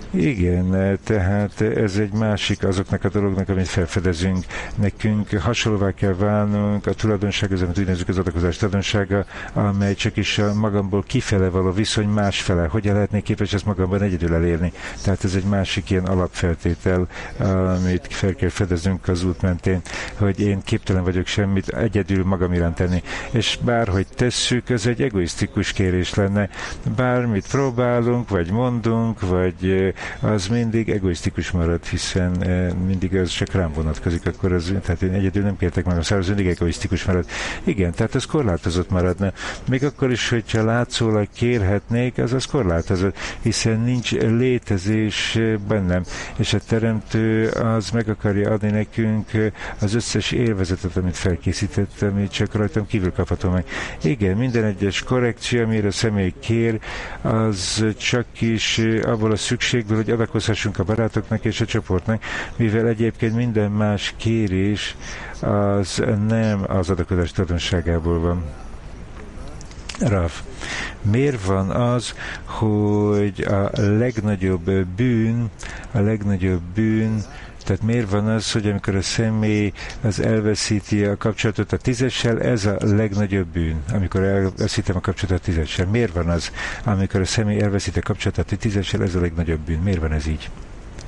Igen, tehát ez egy másik azoknak a dolognak, amit felfedezünk. Nekünk hasonlóvá kell válnunk a tulajdonság, az, amit úgynevezzük az adakozás tulajdonsága, amely csak is a magamból kifele való viszony másfele. Hogyan lehetnék képes ezt magamban egyedül elérni? Tehát ez egy másik ilyen alapfeltétel, amit fel kell fedeznünk az út mentén, hogy én képtelen vagyok semmit egyedül magam iránt tenni. És bárhogy tesszük, ez egy egoisztikus kérés lenne. Bármit próbálunk, vagy mondunk, vagy az mindig egoisztikus marad, hiszen mindig az csak rám vonatkozik, akkor az, tehát én egyedül nem kértek magam számára, az mindig egoisztikus marad. Igen, tehát ez korlátozott maradna. Még akkor is, hogyha látszólag kérhetnék, az az korlátozott, hiszen nincs létezés bennem, és a teremtő az meg akarja adni nekünk az összes élvezetet, amit felkészített, ami csak rajtam kívül kapható meg. Igen, minden egyes korrekció, amire a személy kér, az csak is abból a szükségből, hogy adakozhassunk a barátoknak és a csoportnak, mivel egyébként minden más kérés az nem az adakozás tulajdonságából van. Rav, miért van az, hogy a legnagyobb bűn, a legnagyobb bűn, tehát miért van az, hogy amikor a személy az elveszíti a kapcsolatot a tízessel, ez a legnagyobb bűn, amikor elveszítem a kapcsolatot a tízessel. Miért van az, amikor a személy elveszíti a kapcsolatot a tízessel, ez a legnagyobb bűn? Miért van ez így?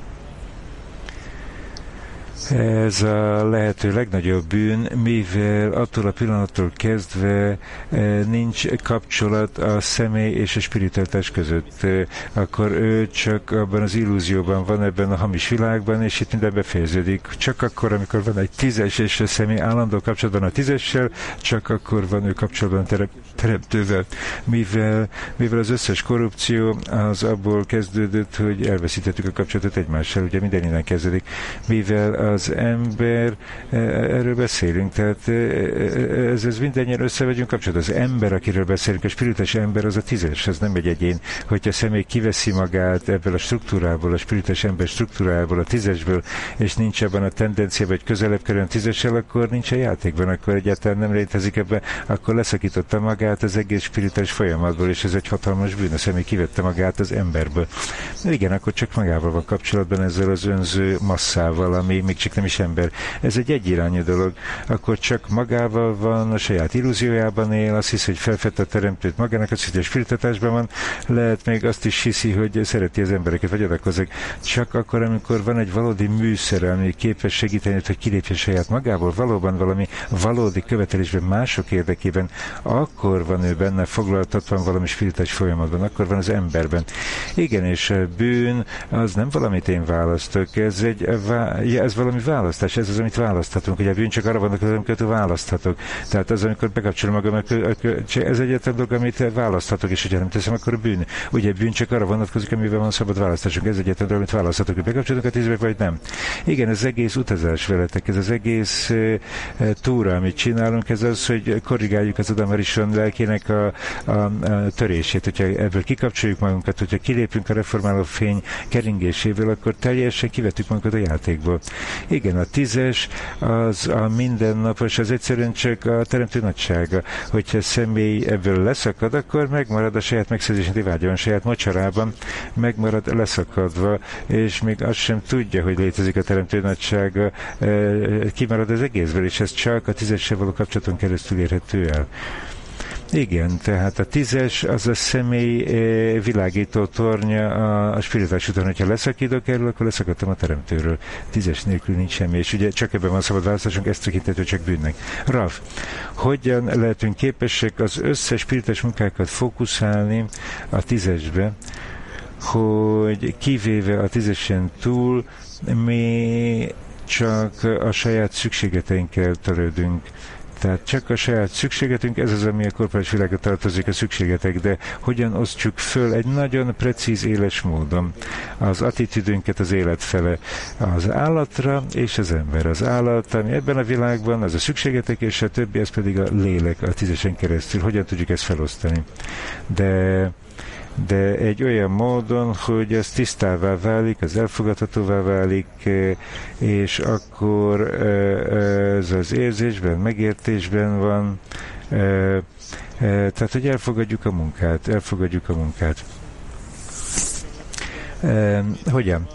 Ez a lehető legnagyobb bűn, mivel attól a pillanattól kezdve nincs kapcsolat a személy és a spiritualitás között. Akkor ő csak abban az illúzióban van, ebben a hamis világban, és itt minden befejeződik. Csak akkor, amikor van egy tízes, és a személy állandó kapcsolatban a tízessel, csak akkor van ő kapcsolatban terep, teremtővel. Mivel, mivel az összes korrupció az abból kezdődött, hogy elveszítettük a kapcsolatot egymással, ugye minden innen kezdődik. Mivel az ember, erről beszélünk, tehát ez, ez mindannyian összevegyünk kapcsolatban. Az ember, akiről beszélünk, a spirituális ember, az a tízes, az nem egy egyén. Hogyha a személy kiveszi magát ebből a struktúrából, a spirituális ember struktúrából, a tízesből, és nincs ebben a tendenciában, hogy közelebb kerül a tízessel, akkor nincs a játékban, akkor egyáltalán nem létezik ebben, akkor leszakította magát az egész spirituális folyamatból, és ez egy hatalmas bűn, a személy kivette magát az emberből. Igen, akkor csak magával van kapcsolatban ezzel az önző masszával, ami még csak nem is ember. Ez egy egyirányú dolog. Akkor csak magával van, a saját illúziójában él, azt hiszi, hogy felfedte a teremtőt magának, azt hiszi, hogy spiritualitásban van, lehet még azt is hiszi, hogy szereti az embereket, vagy adakozik. Csak akkor, amikor van egy valódi műszer, ami képes segíteni, hogy kilépje saját magából, valóban valami valódi követelésben mások érdekében, akkor van ő benne foglaltatva valami spirituális folyamatban, akkor van az emberben. Igen, és a bűn az nem valamit én választok, ez egy ez valami választás, ez az, amit választhatunk. Ugye a bűn csak arra vannak, amiket választhatok. Tehát az, amikor bekapcsolom magam, ez egyetlen dolog, amit választhatok, és hogyha nem teszem, akkor a bűn. Ugye a bűn csak arra vonatkozik, amivel van szabad választásunk. Ez egyetlen dolog, amit választhatok, hogy bekapcsolunk a tízbe, vagy nem. Igen, ez egész utazás veletek, ez az egész e, e, túra, amit csinálunk, ez az, hogy korrigáljuk az Adam Harishon lelkének a, a, a törését. Hogyha ebből kikapcsoljuk magunkat, hogyha kilépünk a reformáló fény keringéséből, akkor teljesen kivettük magunkat a játékból. Igen, a tízes az a mindennapos, az egyszerűen csak a teremtő nagysága. Hogyha a személy ebből leszakad, akkor megmarad a saját megszerzési vágyában, a saját mocsarában, megmarad leszakadva, és még azt sem tudja, hogy létezik a teremtő nagysága, kimarad az egészből, és ez csak a tízessel való kapcsolaton keresztül érhető el. Igen, tehát a tízes az a személy e, világító tornya a, a spirituális úton, hogyha leszakítok erről, akkor leszakadtam a teremtőről. Tízes nélkül nincs semmi, és ugye csak ebben van szabad választásunk, ezt tekintető csak bűnnek. Rav, hogyan lehetünk képesek az összes spirituális munkákat fókuszálni a tízesbe, hogy kivéve a tízesen túl, mi csak a saját szükségeteinkkel törődünk. Tehát csak a saját szükségetünk, ez az, ami a korporális világra tartozik, a szükségetek, de hogyan osztjuk föl egy nagyon precíz, éles módon az attitűdünket az élet fele, az állatra és az ember. Az állat, ami ebben a világban, az a szükségetek, és a többi, ez pedig a lélek, a tízesen keresztül. Hogyan tudjuk ezt felosztani? De de egy olyan módon, hogy ez tisztává válik, az elfogadhatóvá válik, és akkor ez az érzésben, megértésben van, tehát, hogy elfogadjuk a munkát, elfogadjuk a munkát. Hogyan?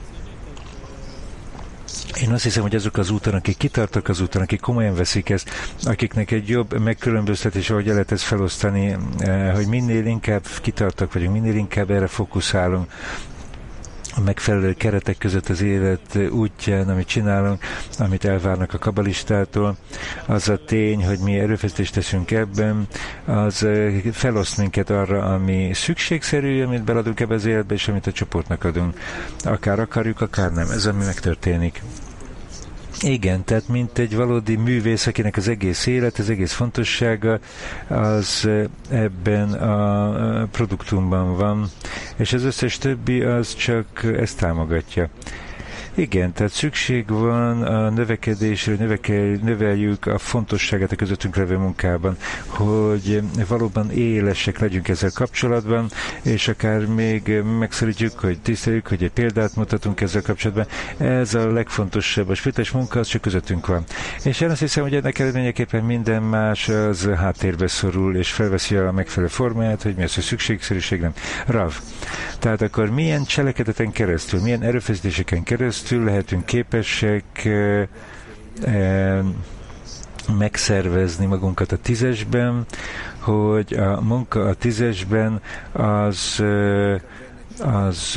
Én azt hiszem, hogy azok az úton, akik kitartak az úton, akik komolyan veszik ezt, akiknek egy jobb megkülönböztetés, ahogy el lehet ezt felosztani, hogy minél inkább kitartak vagyunk, minél inkább erre fókuszálunk, a megfelelő keretek között az élet útján, amit csinálunk, amit elvárnak a kabalistától, az a tény, hogy mi erőfeszítést teszünk ebben, az feloszt minket arra, ami szükségszerű, amit beladunk ebbe az életbe, és amit a csoportnak adunk. Akár akarjuk, akár nem. Ez ami megtörténik. Igen, tehát mint egy valódi művész, akinek az egész élet, az egész fontossága az ebben a produktumban van, és az összes többi az csak ezt támogatja. Igen, tehát szükség van a növekedésre, növekel, növeljük a fontosságát a közöttünk levő munkában, hogy valóban élesek legyünk ezzel kapcsolatban, és akár még megszorítjuk, hogy tiszteljük, hogy egy példát mutatunk ezzel kapcsolatban. Ez a legfontosabb. A spirituális munka az csak közöttünk van. És én azt hiszem, hogy ennek eredményeképpen minden más az háttérbe szorul, és felveszi a megfelelő formáját, hogy mi az, hogy szükségszerűség nem. Rav. Tehát akkor milyen cselekedeten keresztül, milyen erőfeszítéseken keresztül lehetünk képesek e, e, megszervezni magunkat a tízesben, hogy a munka a tízesben az az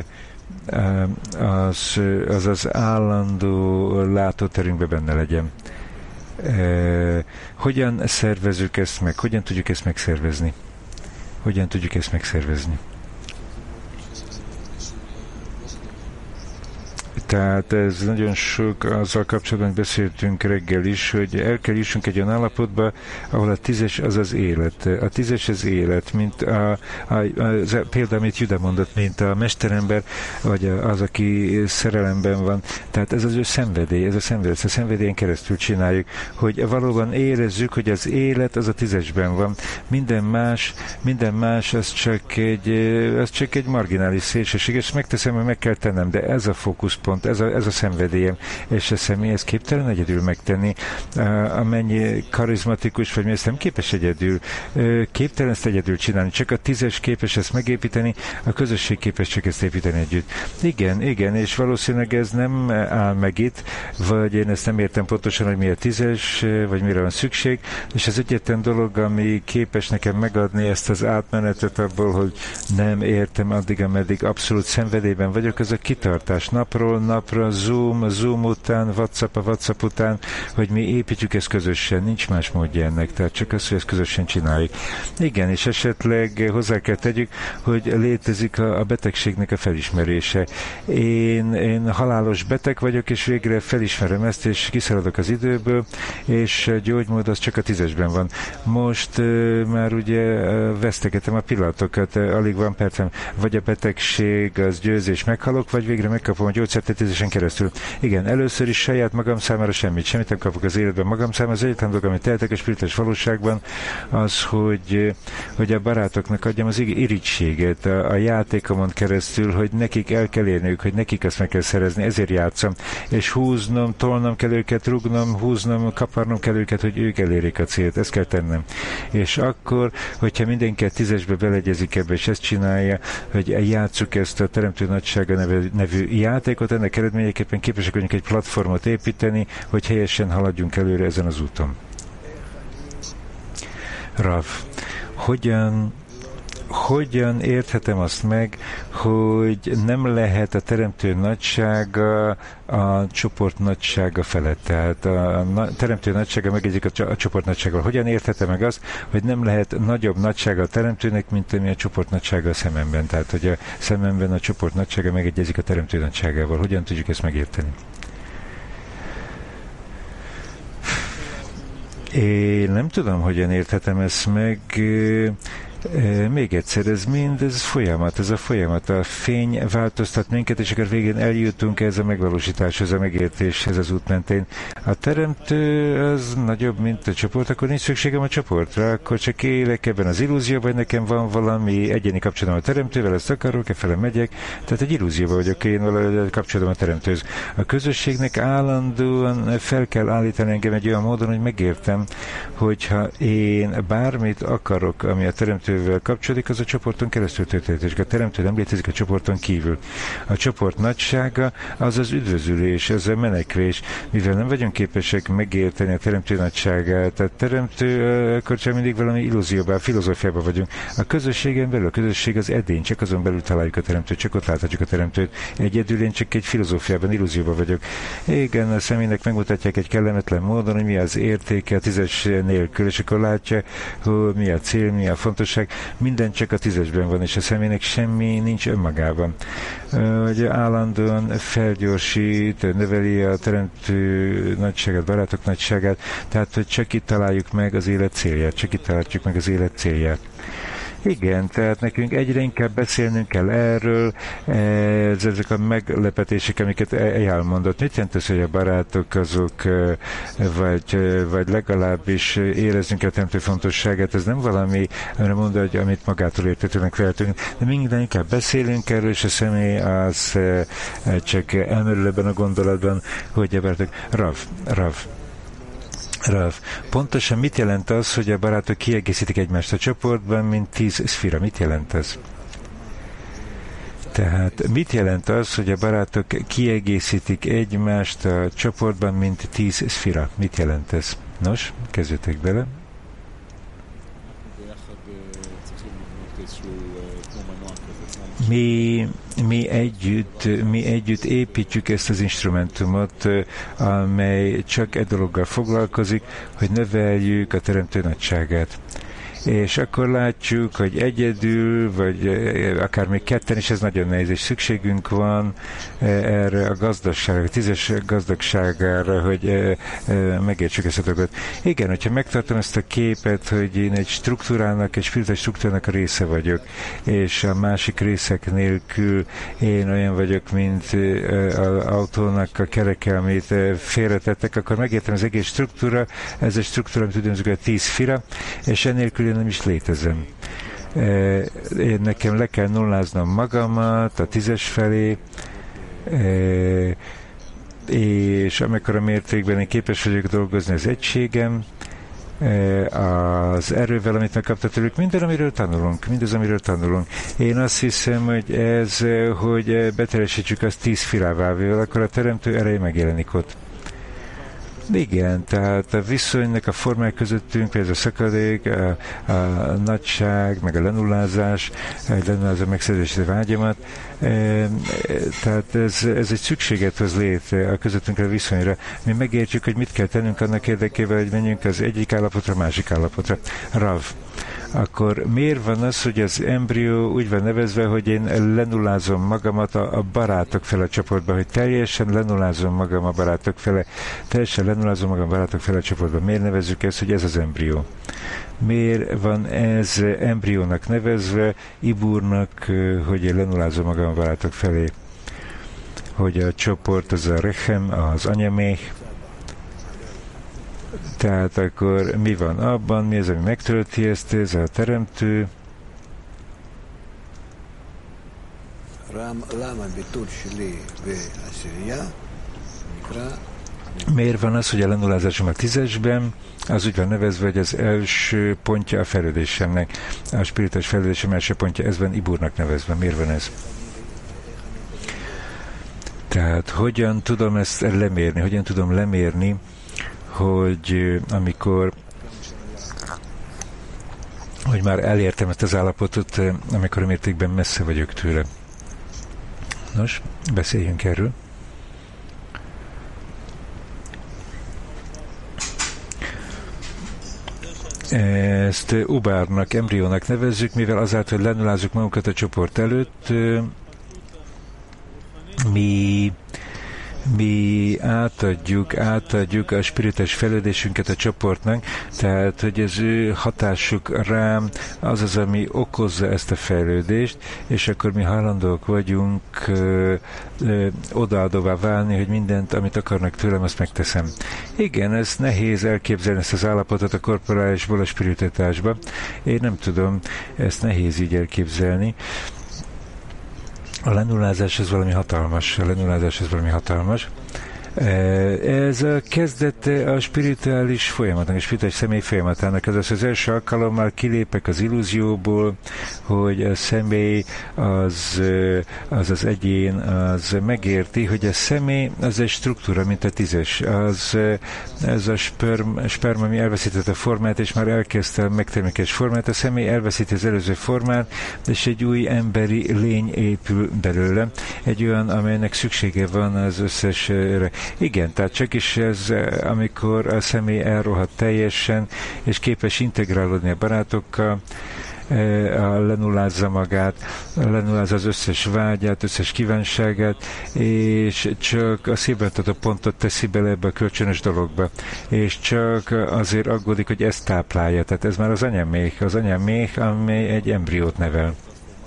az, az, az állandó látóterünkben benne legyen. E, hogyan szervezzük ezt meg? Hogyan tudjuk ezt megszervezni? Hogyan tudjuk ezt megszervezni? Tehát ez nagyon sok azzal kapcsolatban beszéltünk reggel is, hogy el kell jussunk egy olyan állapotba, ahol a tízes az az élet. A tízes az élet, mint a, a, a például, amit Juda mondott, mint a mesterember, vagy az, aki szerelemben van. Tehát ez az ő szenvedély, ez a szenvedély, ezt a szenvedélyen keresztül csináljuk, hogy valóban érezzük, hogy az élet az a tízesben van. Minden más, minden más az csak egy, az csak egy marginális szélsőség, és megteszem, hogy meg kell tennem, de ez a fókuszpont, ez a, ez a szenvedélyem, és a személy ezt képtelen egyedül megtenni, amennyi karizmatikus vagy, mi ezt nem képes egyedül, képtelen ezt egyedül csinálni, csak a tízes képes ezt megépíteni, a közösség képes csak ezt építeni együtt. Igen, igen, és valószínűleg ez nem áll meg itt, vagy én ezt nem értem pontosan, hogy mi a tízes, vagy mire van szükség, és az egyetlen dolog, ami képes nekem megadni ezt az átmenetet abból, hogy nem értem addig, ameddig abszolút szenvedélyben vagyok, az a kitartás napról napra, Zoom, Zoom után, WhatsApp a WhatsApp után, hogy mi építjük ezt közösen, nincs más módja ennek, tehát csak az, hogy ezt közösen csináljuk. Igen, és esetleg hozzá kell tegyük, hogy létezik a, a betegségnek a felismerése. Én, én halálos beteg vagyok, és végre felismerem ezt, és kiszaladok az időből, és a gyógymód az csak a tízesben van. Most uh, már ugye uh, vesztegetem a pillanatokat, uh, alig van percem, vagy a betegség az győz és meghalok, vagy végre megkapom a gyógyszert tízesen keresztül. Igen, először is saját magam számára semmit, semmit nem kapok az életben magam számára. Az egyetlen dolog, amit tehetek a spirituális valóságban, az, hogy, hogy a barátoknak adjam az irítséget a, a játékomon keresztül, hogy nekik el kell érniük, hogy nekik azt meg kell szerezni, ezért játszom. És húznom, tolnom kell őket, rugnom, húznom, kaparnom kell őket, hogy ők elérjék a célt. Ezt kell tennem. És akkor, hogyha mindenki a tízesbe beleegyezik ebbe, és ezt csinálja, hogy játsszuk ezt a Teremtő Nagysága nevű, nevű játékot, ennek eredményeképpen képesek vagyunk egy platformot építeni, hogy helyesen haladjunk előre ezen az úton. Rav, hogyan hogyan érthetem azt meg, hogy nem lehet a teremtő nagysága a csoport nagysága felett. Tehát a teremtő nagysága megegyezik a, a csoport nagysággal. Hogyan érthetem meg azt, hogy nem lehet nagyobb nagysága a teremtőnek, mint ami a csoport nagysága a szememben. Tehát, hogy a szememben a csoport nagysága megegyezik a teremtő nagyságával. Hogyan tudjuk ezt megérteni? Én nem tudom, hogyan érthetem ezt meg. Még egyszer, ez mind, ez folyamat, ez a folyamat. A fény változtat minket, és akkor végén eljutunk ez a megvalósításhoz, a megértéshez az út mentén. A teremtő az nagyobb, mint a csoport, akkor nincs szükségem a csoportra, akkor csak élek ebben az illúzióban, hogy nekem van valami egyéni kapcsolatom a teremtővel, ezt akarok, e fele megyek. Tehát egy illúzióban vagyok, én valahogy kapcsolatom a teremtőhöz. A közösségnek állandóan fel kell állítani engem egy olyan módon, hogy megértem, hogyha én bármit akarok, ami a teremtő teremtővel kapcsolódik, az a csoporton keresztül történik. A teremtő nem létezik a csoporton kívül. A csoport nagysága az az üdvözülés, az a menekvés, mivel nem vagyunk képesek megérteni a teremtő nagyságát. A teremtő akkor csak mindig valami illúzióban, filozófiában vagyunk. A közösségen belül, a közösség az edény, csak azon belül találjuk a teremtőt, csak ott láthatjuk a teremtőt. Egyedül én csak egy filozófiában, illúzióban vagyok. Igen, a személynek megmutatják egy kellemetlen módon, hogy mi az értéke a tízes nélkül, és akkor látja, hogy mi a cél, mi a fontosság. Minden csak a tízesben van, és a személynek semmi nincs önmagában. Hogy állandóan felgyorsít, növeli a teremtő nagyságát, barátok nagyságát, tehát hogy csak itt találjuk meg az élet célját, csak itt találjuk meg az élet célját. Igen, tehát nekünk egyre inkább beszélnünk kell erről, ez, ezek a meglepetések, amiket elmondott. Mit jelent ez, hogy a barátok azok, vagy, vagy legalábbis érezzünk el teremtő fontosságát, ez nem valami, amire mondja, hogy amit magától értetőnek vehetünk, de minden inkább beszélünk erről, és a személy az csak elmerül ebben a gondolatban, hogy a barátok, Rav, Rav, Rav, pontosan mit jelent az, hogy a barátok kiegészítik egymást a csoportban, mint tíz szfira? Mit jelent ez? Tehát mit jelent az, hogy a barátok kiegészítik egymást a csoportban, mint tíz szfira? Mit jelent ez? Nos, kezdjétek bele. Mi, mi, együtt, mi együtt építjük ezt az instrumentumot, amely csak egy dologgal foglalkozik, hogy növeljük a teremtő nagyságát. És akkor látjuk, hogy egyedül, vagy akár még ketten is ez nagyon nehéz, és szükségünk van erre a gazdagságra, a tízes gazdagságára, hogy megértsük ezt a dolgot. Igen, hogyha megtartom ezt a képet, hogy én egy struktúrának, egy spirituális struktúrának a része vagyok, és a másik részek nélkül én olyan vagyok, mint az autónak a kereke, amit félretettek, akkor megértem az egész struktúra, ez a struktúra, amit tudom, hogy a tíz fira, és ennélkül nem is létezem. Én nekem le kell nulláznom magamat a tízes felé, és amikor a mértékben én képes vagyok dolgozni az egységem, az erővel, amit megkapta tőlük, minden, amiről tanulunk, mindaz, amiről tanulunk. Én azt hiszem, hogy ez, hogy beteljesítsük azt tíz firává, akkor a teremtő ereje megjelenik ott. Igen, tehát a viszonynak a formák közöttünk, ez a szakadék, a, a nagyság, meg a lenullázás, a lenullázó megszerzési vágyamat, e, tehát ez, ez egy szükséget hoz létre a közöttünkre a viszonyra. Mi megértjük, hogy mit kell tennünk annak érdekében, hogy menjünk az egyik állapotra, a másik állapotra. Rav, akkor miért van az, hogy az embrió úgy van nevezve, hogy én lenullázom magamat a, a barátok fele a csoportban, hogy teljesen lenullázom magam a barátok fele, teljesen lenullázom magam a barátok fele a csoportban. Miért nevezzük ezt, hogy ez az embrió? Miért van ez embriónak nevezve, Iburnak, hogy én lenullázom magam a barátok felé? Hogy a csoport az a Rechem, az anyaméh, tehát akkor mi van abban, mi az, ami megtölti ezt, ez a teremtő. Miért van az, hogy a lenullázásom a tízesben, az úgy van nevezve, hogy az első pontja a fejlődésemnek, a spirituális fejlődésem első pontja, ez van Iburnak nevezve. Miért van ez? Tehát hogyan tudom ezt lemérni, hogyan tudom lemérni, hogy amikor hogy már elértem ezt az állapotot, amikor a mértékben messze vagyok tőle. Nos, beszéljünk erről. Ezt ubárnak, embriónak nevezzük, mivel azáltal, hogy lenullázunk magunkat a csoport előtt, mi mi átadjuk, átadjuk a spirituális fejlődésünket a csoportnak, tehát, hogy az ő hatásuk rám az az, ami okozza ezt a fejlődést, és akkor mi hajlandók vagyunk ö, ö, odaadóvá válni, hogy mindent, amit akarnak tőlem, azt megteszem. Igen, ez nehéz elképzelni ezt az állapotot a korporálisból a spiritualitásba. Én nem tudom, ezt nehéz így elképzelni. A lenullázás ez valami hatalmas, a lenullázás ez valami hatalmas. Ez a kezdete a spirituális folyamatnak, a spirituális személy folyamatának. Ez az első alkalommal kilépek az illúzióból, hogy a személy az az, az egyén, az megérti, hogy a személy az egy struktúra, mint a tízes. Az, ez a sperm, sperm, ami elveszítette a formát, és már elkezdte a megtermékes formát, a személy elveszíti az előző formát, és egy új emberi lény épül belőle. Egy olyan, amelynek szüksége van az összesre. Igen, tehát csak is ez, amikor a személy elrohadt teljesen, és képes integrálódni a barátokkal, lenullázza magát, lenullázza az összes vágyát, összes kívánságát, és csak a szívbentartó pontot teszi bele ebbe a kölcsönös dologba, és csak azért aggódik, hogy ezt táplálja. Tehát ez már az anyaméh, az anyaméh, amely egy embriót nevel.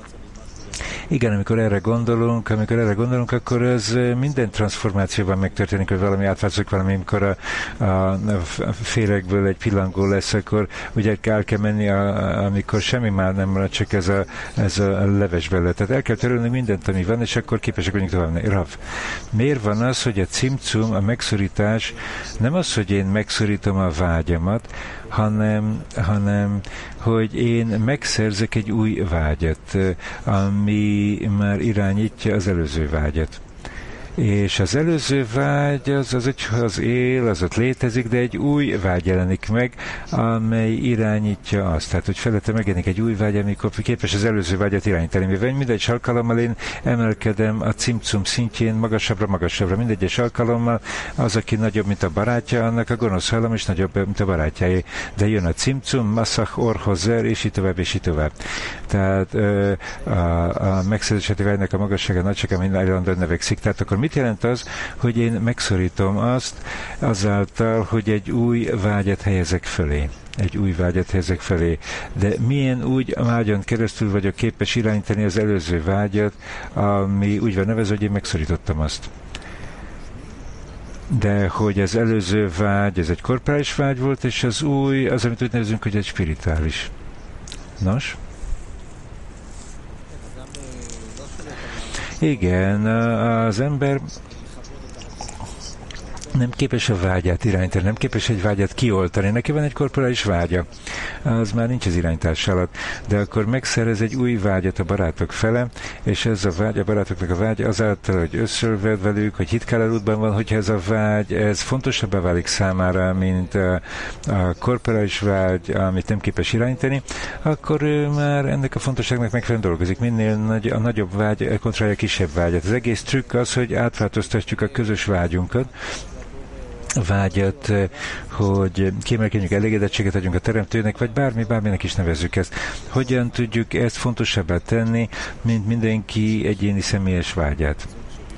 Igen, amikor erre gondolunk, amikor erre gondolunk, akkor ez minden transformációban megtörténik, hogy valami átváltozik, valami, amikor a, a, a féregből egy pillangó lesz, akkor ugye el kell menni, a, amikor semmi már nem marad, csak ez a, ez a leves belőle. Tehát el kell törölni mindent, ami van, és akkor képesek vagyunk tovább menni. Rav, miért van az, hogy a cimcum, a megszorítás nem az, hogy én megszorítom a vágyamat, hanem, hanem hogy én megszerzek egy új vágyat, ami már irányítja az előző vágyat. És az előző vágy, az, az, az él, az ott létezik, de egy új vágy jelenik meg, amely irányítja azt. Tehát, hogy felette megjelenik egy új vágy, amikor képes az előző vágyat irányítani. Mivel mindegy alkalommal én emelkedem a cimcum szintjén magasabbra, magasabbra. Mindegyes alkalommal az, aki nagyobb, mint a barátja, annak a gonosz hajlam is nagyobb, mint a barátjáé. De jön a cimcum, masszach, orhozer, és így tovább, és így tovább. Tehát a, a megszerzéseti vágynak a magassága nagysága minden állandóan növekszik. Tehát akkor mit jelent az, hogy én megszorítom azt azáltal, hogy egy új vágyat helyezek fölé. Egy új vágyat helyezek felé. De milyen úgy vágyon keresztül vagyok képes irányítani az előző vágyat, ami úgy van nevezve, hogy én megszorítottam azt. De hogy az előző vágy, ez egy korporális vágy volt, és az új, az, amit úgy nevezünk, hogy egy spirituális. Nos? Igen, az ember nem képes a vágyát irányítani, nem képes egy vágyat kioltani. Neki van egy korporális vágya, az már nincs az irányítás alatt, de akkor megszerez egy új vágyat a barátok fele, és ez a vágy, a barátoknak a vágy azáltal, hogy összölved velük, hogy hitkállalútban van, hogyha ez a vágy, ez fontosabbá válik számára, mint a, a korporális vágy, amit nem képes irányítani, akkor ő már ennek a fontosságnak megfelelően dolgozik. Minél nagy, a nagyobb vágy kontrollálja a kisebb vágyat. Az egész trükk az, hogy átváltoztatjuk a közös vágyunkat, vágyat, hogy kiemelkedjünk, elégedettséget adjunk a teremtőnek, vagy bármi, bárminek is nevezzük ezt. Hogyan tudjuk ezt fontosabbá tenni, mint mindenki egyéni személyes vágyát?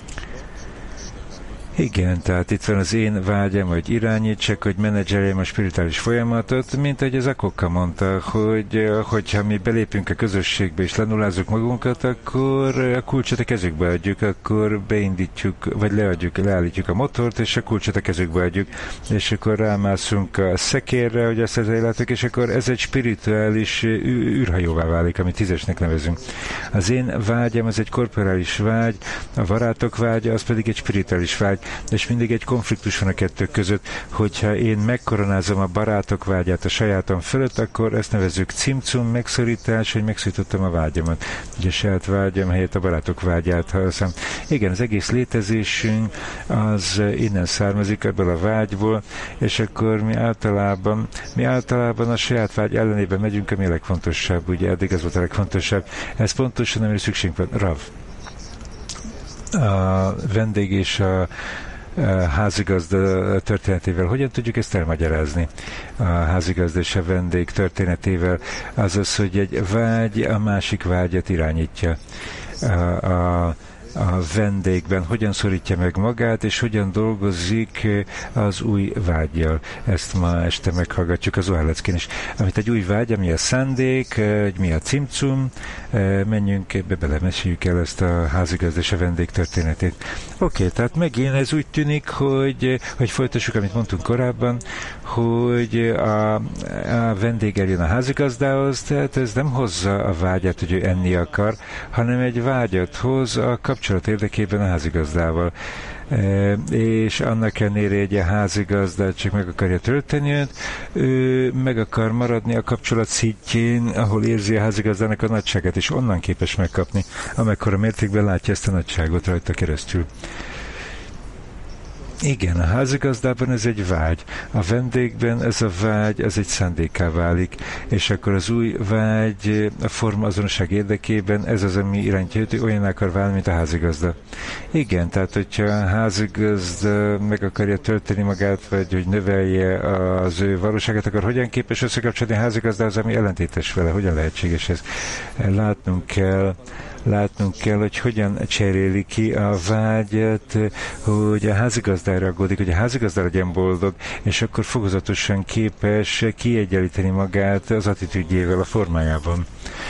Igen, tehát itt van az én vágyam, hogy irányítsak, hogy menedzseljem a spirituális folyamatot, mint ahogy az Akokka mondta, hogy hogyha mi belépünk a közösségbe és lenullázzuk magunkat, akkor a kulcsot a kezükbe adjuk, akkor beindítjuk, vagy leadjuk, leállítjuk a motort, és a kulcsot a kezükbe adjuk, és akkor rámászunk a szekérre, hogy ezt ezzel látok, és akkor ez egy spirituális űrhajóvá válik, amit tízesnek nevezünk. Az én vágyam, az egy korporális vágy, a barátok vágya, az pedig egy spirituális vágy, és mindig egy konfliktus van a kettő között, hogyha én megkoronázom a barátok vágyát a sajátom fölött, akkor ezt nevezzük cimcum, megszorítás, hogy megszorítottam a vágyamat. Ugye saját vágyam helyett a barátok vágyát haszem. Igen, az egész létezésünk az innen származik, ebből a vágyból, és akkor mi általában, mi általában a saját vágy ellenében megyünk, ami a legfontosabb, ugye eddig ez volt a legfontosabb. Ez pontosan, amire szükségünk van. Rav. A vendég és a házigazda történetével. Hogyan tudjuk ezt elmagyarázni? A házigazda és a vendég történetével az az, hogy egy vágy a másik vágyat irányítja. A, a a vendégben, hogyan szorítja meg magát, és hogyan dolgozik az új vággyal. Ezt ma este meghallgatjuk az Oháleckén is. Amit egy új vágy, ami a szándék, hogy mi a cimcum, menjünk ebbe, belemeséljük el ezt a házigazda és a vendég történetét. Oké, okay, tehát megint ez úgy tűnik, hogy, hogy folytassuk, amit mondtunk korábban, hogy a, a vendég eljön a házigazdához, tehát ez nem hozza a vágyat, hogy ő enni akar, hanem egy vágyat hoz a kapcsolat érdekében a házigazdával. és annak ellenére egy házigazdát csak meg akarja tölteni őt, ő meg akar maradni a kapcsolat szintjén, ahol érzi a házigazdának a nagyságát, és onnan képes megkapni, amekkora mértékben látja ezt a nagyságot rajta keresztül. Igen, a házigazdában ez egy vágy, a vendégben ez a vágy, ez egy szándékká válik, és akkor az új vágy a forma azonosság érdekében ez az, ami irányítja őt, olyan akar válni, mint a házigazda. Igen, tehát hogyha a házigazda meg akarja tölteni magát, vagy hogy növelje az ő valóságát, akkor hogyan képes összekapcsolni a házigazdához, ami ellentétes vele, hogyan lehetséges ez? Látnunk kell, Látnunk kell, hogy hogyan cseréli ki a vágyat, hogy a házigazdára aggódik, hogy a házigazda legyen boldog, és akkor fokozatosan képes kiegyenlíteni magát az attitűdjével, a formájában.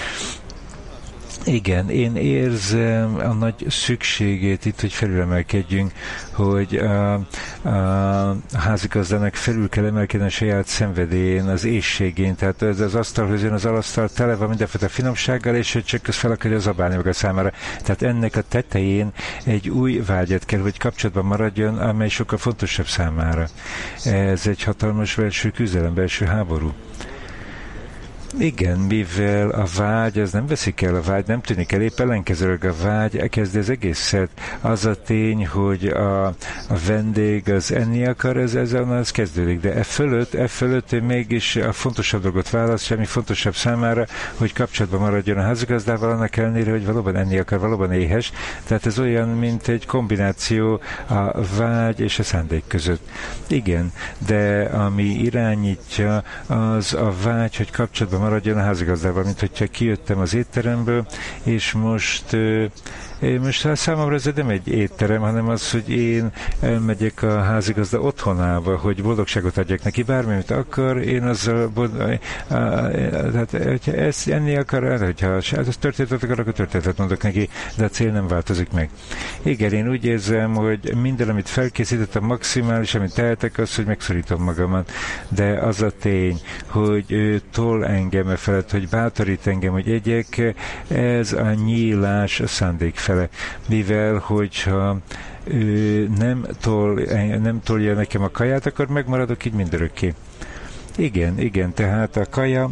Igen, én érzem a nagy szükségét itt, hogy felülemelkedjünk, hogy a, a házigazdának felül kell emelkedni a saját szenvedélyén, az éhségén, tehát ez az asztalhoz jön, az alasztal tele van mindenféle finomsággal, és hogy csak ezt fel akarja zabálni meg a számára. Tehát ennek a tetején egy új vágyat kell, hogy kapcsolatban maradjon, amely sokkal fontosabb számára. Ez egy hatalmas belső küzdelem, belső háború. Igen, mivel a vágy, az nem veszik el, a vágy nem tűnik el, épp ellenkezőleg a vágy elkezdi az egészet. Az a tény, hogy a, a vendég az enni akar, ez ezzel az kezdődik, de e fölött, e fölött ő mégis a fontosabb dolgot választ, semmi fontosabb számára, hogy kapcsolatban maradjon a házigazdával, annak ellenére, hogy valóban enni akar, valóban éhes. Tehát ez olyan, mint egy kombináció a vágy és a szándék között. Igen, de ami irányítja, az a vágy, hogy kapcsolatban maradjon a házigazdával, mint hogyha kijöttem az étteremből, és most most hát számomra ez nem egy étterem, hanem az, hogy én elmegyek a házigazda otthonába, hogy boldogságot adjak neki, bármit akar, én azzal, tehát hogyha ezt enni akar, hogyha ez történetet akar, akkor történetet mondok neki, de a cél nem változik meg. Igen, én úgy érzem, hogy minden, amit felkészítettem, maximális, amit tehetek, az, hogy megszorítom magamat, de az a tény, hogy ő tol engem e felett, hogy bátorít engem, hogy egyek, ez a nyílás a szándék fele, mivel hogyha ő nem, tol, nem tolja nekem a kaját, akkor megmaradok így mindörökké. Igen, igen, tehát a kaja,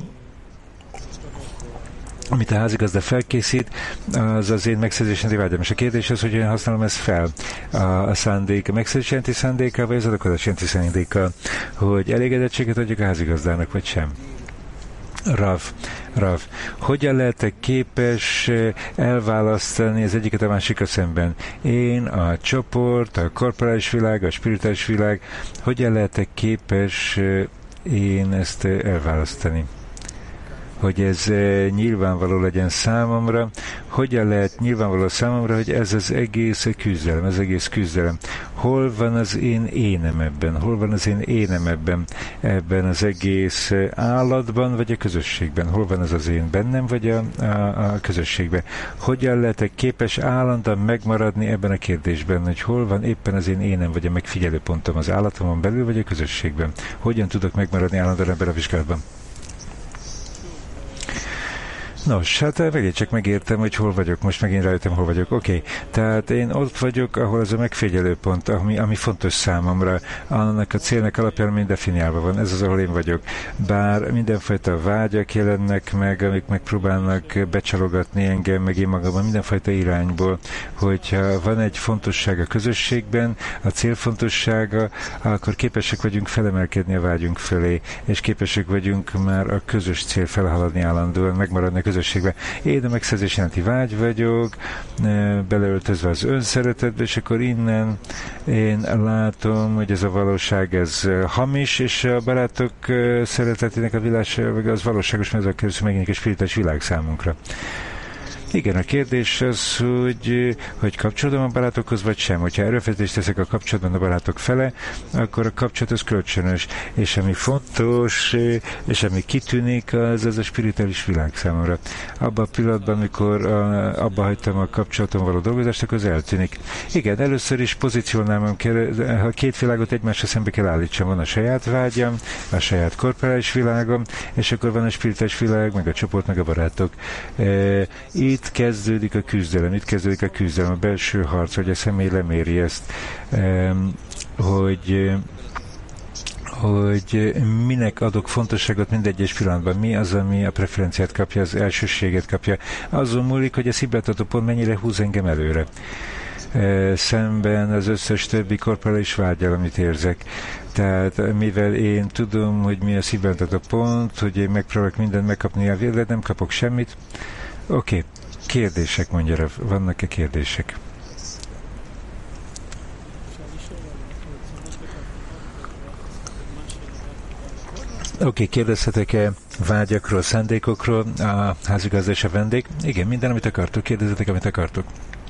amit a házigazda felkészít, az az én megszerzési vágyam. És a kérdés az, hogy én használom ezt fel. A, a szándék, a megszerzés jelenti szándéka, vagy az adakozás jelenti szándéka, hogy elégedettséget adjuk a házigazdának, vagy sem. Rav, Rav, hogyan lehetek képes elválasztani az egyiket a másikat szemben? Én, a csoport, a korporális világ, a spirituális világ, hogyan lehetek képes én ezt elválasztani? Hogy ez nyilvánvaló legyen számomra, hogyan lehet nyilvánvaló számomra, hogy ez az egész küzdelem, ez egész küzdelem. Hol van az én énem ebben? Hol van az én énem ebben? Ebben az egész állatban, vagy a közösségben? Hol van ez az én bennem, vagy a, a, a közösségben? Hogyan lehetek képes állandóan megmaradni ebben a kérdésben, hogy hol van éppen az én énem, vagy a megfigyelő pontom az állatomon belül, vagy a közösségben? Hogyan tudok megmaradni állandóan ebben a vizsgálatban? Nos, hát megint csak megértem, hogy hol vagyok, most megint rájöttem, hol vagyok. Oké, okay. Tehát én ott vagyok, ahol az a megfigyelő pont, ami, ami fontos számomra, annak a célnak alapján mind definiálva van, ez az, ahol én vagyok. Bár mindenfajta vágyak jelennek meg, amik megpróbálnak becsalogatni engem, meg én magamban mindenfajta irányból, hogyha van egy fontosság a közösségben, a célfontossága, akkor képesek vagyunk felemelkedni a vágyunk fölé, és képesek vagyunk már a közös cél felhaladni állandóan, megmaradni a közösségbe. Én a megszerzés jelenti vágy vagyok, beleöltözve az önszeretetbe, és akkor innen én látom, hogy ez a valóság, ez hamis, és a barátok szeretetének a világ az valóságos, mert ez a keresztül megjelenik egy spirituális világ számunkra. Igen, a kérdés az, hogy, hogy kapcsolódom a barátokhoz, vagy sem. Hogyha erőfeszítést teszek a kapcsolatban a barátok fele, akkor a kapcsolat az kölcsönös, és ami fontos, és ami kitűnik, az, az a spirituális világ számomra. Abban a pillanatban, amikor a, abba hagytam a kapcsolaton való dolgozást, akkor az eltűnik. Igen, először is pozícionálnom kell, ha két világot egymásra szembe kell állítsam. Van a saját vágyam, a saját korporális világom, és akkor van a spirituális világ, meg a csoport, meg a barátok. E, itt itt kezdődik a küzdelem, itt kezdődik a küzdelem, a belső harc, hogy a személy leméri ezt, hogy hogy minek adok fontosságot mindegyes pillanatban, mi az, ami a preferenciát kapja, az elsőséget kapja. Azon múlik, hogy a szívbeltartó pont mennyire húz engem előre. Szemben az összes többi korporális vágyal, amit érzek. Tehát mivel én tudom, hogy mi a szívbeltartó pont, hogy én megpróbálok mindent megkapni a vélet, nem kapok semmit. Oké, okay. Kérdések, mondja, vannak-e kérdések? Oké, okay, kérdezhetek-e vágyakról, szándékokról, a házigazda és a vendég? Igen, minden, amit akartok, kérdezzetek, amit akartok.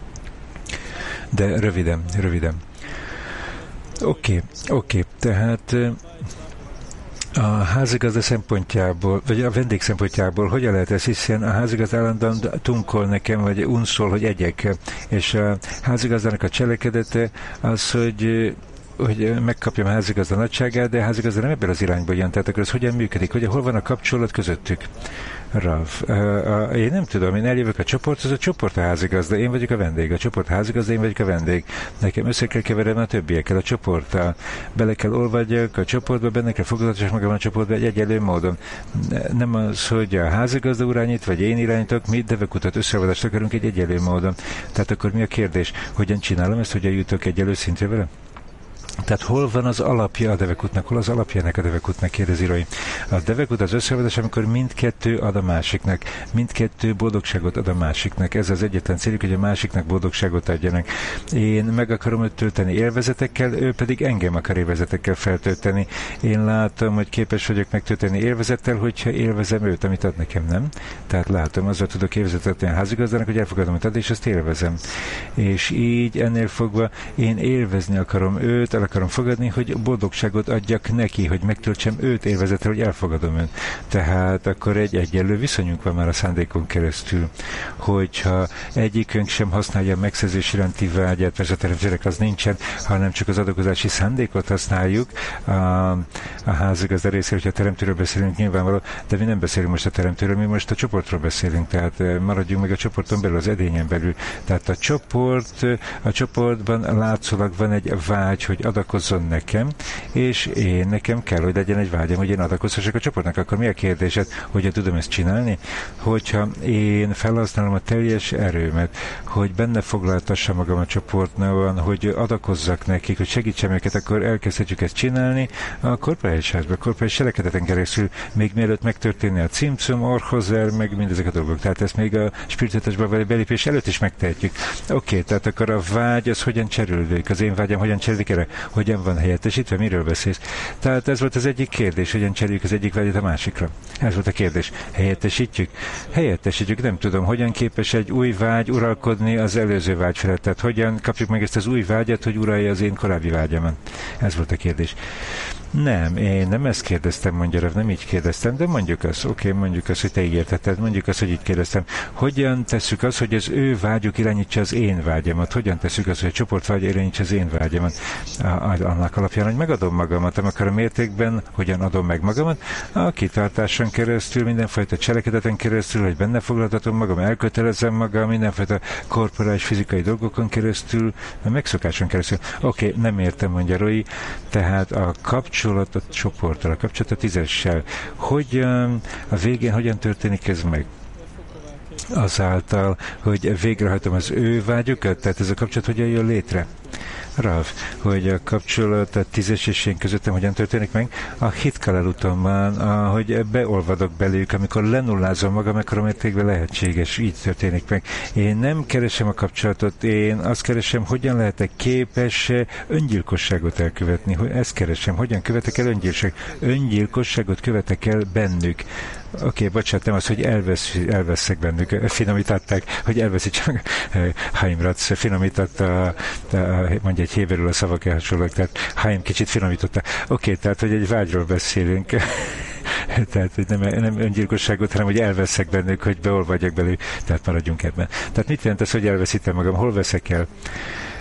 De röviden, röviden. Oké, okay, oké, okay. Tehát a házigazda szempontjából, vagy a vendég szempontjából hogyan lehet ez, hiszen a házigazda állandóan tunkol nekem, vagy unszol, hogy egyek, és a házigazdának a cselekedete az, hogy hogy megkapjam a házigazda nagyságát, de a házigazda nem ebben az irányba jön, tehát akkor ez hogyan működik, hogy hol van a kapcsolat közöttük? Ralf, uh, uh, én nem tudom, én eljövök a csoporthoz, a csoport a házigazda, én vagyok a vendég, a csoport házigazda, én vagyok a vendég. Nekem össze kell keverem a többiekkel, a csoporttal. Bele kell olvadjak a csoportba, benne kell fogadatosság magam a csoportba egy egyelő módon. Nem az, hogy a házigazda irányít, vagy én irányítok, mi devekutat összeolvadást akarunk egy egyelő módon. Tehát akkor mi a kérdés? Hogyan csinálom ezt, hogyan jutok egyelő szintre vele? Tehát hol van az alapja a devekutnak? Hol az alapja ennek a devekutnak, kérdezi Roy. A devekut az összeolvadás, amikor mindkettő ad a másiknak. Mindkettő boldogságot ad a másiknak. Ez az egyetlen céljuk, hogy a másiknak boldogságot adjanak. Én meg akarom őt tölteni élvezetekkel, ő pedig engem akar élvezetekkel feltölteni. Én látom, hogy képes vagyok megtölteni élvezettel, hogyha élvezem őt, amit ad nekem, nem? Tehát látom, azzal tudok élvezetet adni a házigazdának, hogy elfogadom, amit ad, és azt élvezem. És így ennél fogva én élvezni akarom őt, el akarom fogadni, hogy boldogságot adjak neki, hogy megtöltsem őt élvezetre, hogy elfogadom őt. Tehát akkor egy egyenlő viszonyunk van már a szándékon keresztül, hogyha egyikünk sem használja a megszerzés iránti vágyát, persze a teremtőnek az nincsen, hanem csak az adakozási szándékot használjuk a, a házigazda részéről, hogyha a teremtőről beszélünk nyilvánvaló, de mi nem beszélünk most a teremtőről, mi most a csoportról beszélünk, tehát maradjunk meg a csoporton belül, az edényen belül. Tehát a csoport, a csoportban látszólag van egy vágy, hogy adakozzon nekem, és én nekem kell, hogy legyen egy vágyam, hogy én adakozhassak a csoportnak. Akkor mi a kérdésed, hogyan tudom ezt csinálni? Hogyha én felhasználom a teljes erőmet, hogy benne foglaltassam magam a csoportnál, hogy adakozzak nekik, hogy segítsem őket, akkor elkezdhetjük ezt csinálni a korporális házba, a korporális cselekedeten keresztül, még mielőtt megtörténne a cimcum, orhozer, meg mindezek a dolgok. Tehát ezt még a spiritátásba belépés előtt is megtehetjük. Oké, okay, tehát akkor a vágy, az hogyan cserélődik? Az én vágyam hogyan cserélik erre? Hogyan van helyettesítve? Miről beszélsz? Tehát ez volt az egyik kérdés, hogyan cseréljük az egyik vágyat a másikra. Ez volt a kérdés. Helyettesítjük? Helyettesítjük, nem tudom, hogyan képes egy új vágy uralkodni az előző vágy felett. Tehát hogyan kapjuk meg ezt az új vágyat, hogy uralja az én korábbi vágyamat. Ez volt a kérdés. Nem, én nem ezt kérdeztem, mondja Rav, nem így kérdeztem, de mondjuk azt, oké, okay, mondjuk azt, hogy te így értetted, mondjuk azt, hogy így kérdeztem. Hogyan tesszük azt, hogy az ő vágyuk irányítsa az én vágyamat? Hogyan tesszük azt, hogy a csoport vágya irányítsa az én vágyamat? Annak alapján, hogy megadom magamat, nem akar a mértékben, hogyan adom meg magamat? A kitartáson keresztül, mindenfajta cselekedeten keresztül, hogy benne foglaltatom magam, elkötelezem magam, mindenfajta korporális fizikai dolgokon keresztül, a megszokáson keresztül. Oké, okay, nem értem, mondja Roy, tehát a kapcsolat kapcsolat a csoporttal, a kapcsolat a tízessel. Hogyan, a végén hogyan történik ez meg? Azáltal, hogy végrehajtom az ő vágyokat, tehát ez a kapcsolat hogyan jön létre? Ralf, hogy a kapcsolat a tízes és én közöttem hogyan történik meg? A hitkalel utamban, hogy beolvadok belőlük, amikor lenullázom magam, mekkora mértékben lehetséges, így történik meg. Én nem keresem a kapcsolatot, én azt keresem, hogyan lehetek képes öngyilkosságot elkövetni. Ezt keresem, hogyan követek el öngyilkosságot. Öngyilkosságot követek el bennük. Oké, okay, bocsánat, nem az, hogy elvesz, elveszek bennük, finomították, hogy elveszítsem. Haim Ratz finomította, mondja egy héberül a szavak elhasonlók, tehát Haim kicsit finomította. Oké, okay, tehát, hogy egy vágyról beszélünk. Tehát, hogy nem, nem öngyilkosságot, hanem, hogy elveszek bennük, hogy beolvadjak belőle, tehát maradjunk ebben. Tehát mit jelent ez, hogy elveszítem magam? Hol veszek el?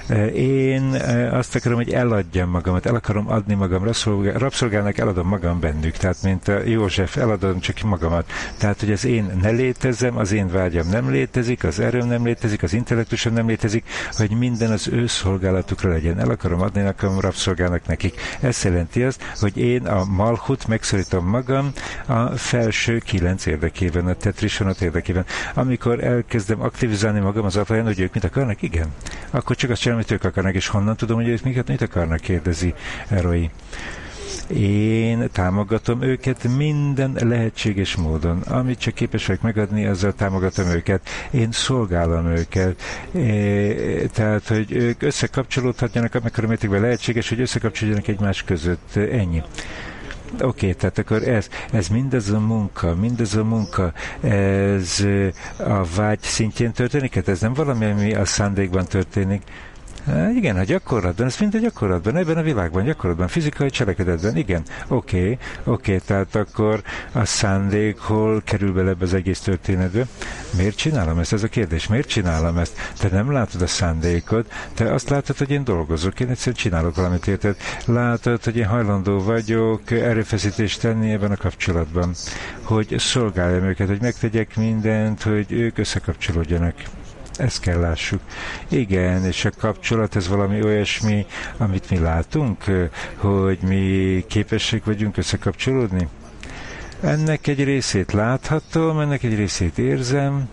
Én azt akarom, hogy eladjam magamat, el akarom adni magam, rabszolgának eladom magam bennük, tehát mint a József, eladom csak magamat. Tehát, hogy az én ne létezem, az én vágyam nem létezik, az erőm nem létezik, az intellektusom nem létezik, hogy minden az ő szolgálatukra legyen. El akarom adni, akarom rabszolgának nekik. Ez jelenti azt, hogy én a malchut megszorítom magam a felső kilenc érdekében, a tetrisonat érdekében. Amikor elkezdem aktivizálni magam az atlán, hogy ők mit akarnak? Igen. Akkor csak azt csinálom, hogy ők akarnak, és honnan tudom, hogy ők miket mit akarnak, kérdezi Roy. Én támogatom őket minden lehetséges módon. Amit csak képes vagyok megadni, azzal támogatom őket. Én szolgálom őket. É, tehát, hogy ők összekapcsolódhatjanak, amikor a mértékben lehetséges, hogy összekapcsolódjanak egymás között. Ennyi. Oké, okay, tehát akkor ez, ez mindez a munka, mindez a munka, ez a vágy szintjén történik, hát ez nem valami, ami a szándékban történik. Há, igen, a gyakorlatban, ez mind a gyakorlatban, ebben a világban, gyakorlatban, fizikai cselekedetben, igen, oké, okay, oké, okay, tehát akkor a szándék hol kerül bele ebbe az egész történetbe? Miért csinálom ezt? Ez a kérdés, miért csinálom ezt? Te nem látod a szándékot, te azt látod, hogy én dolgozok, én egyszerűen csinálok valamit, érted? Látod, hogy én hajlandó vagyok erőfeszítést tenni ebben a kapcsolatban, hogy szolgáljam őket, hogy megtegyek mindent, hogy ők összekapcsolódjanak. Ezt kell lássuk. Igen, és a kapcsolat, ez valami olyasmi, amit mi látunk, hogy mi képesek vagyunk összekapcsolódni. Ennek egy részét láthatom, ennek egy részét érzem,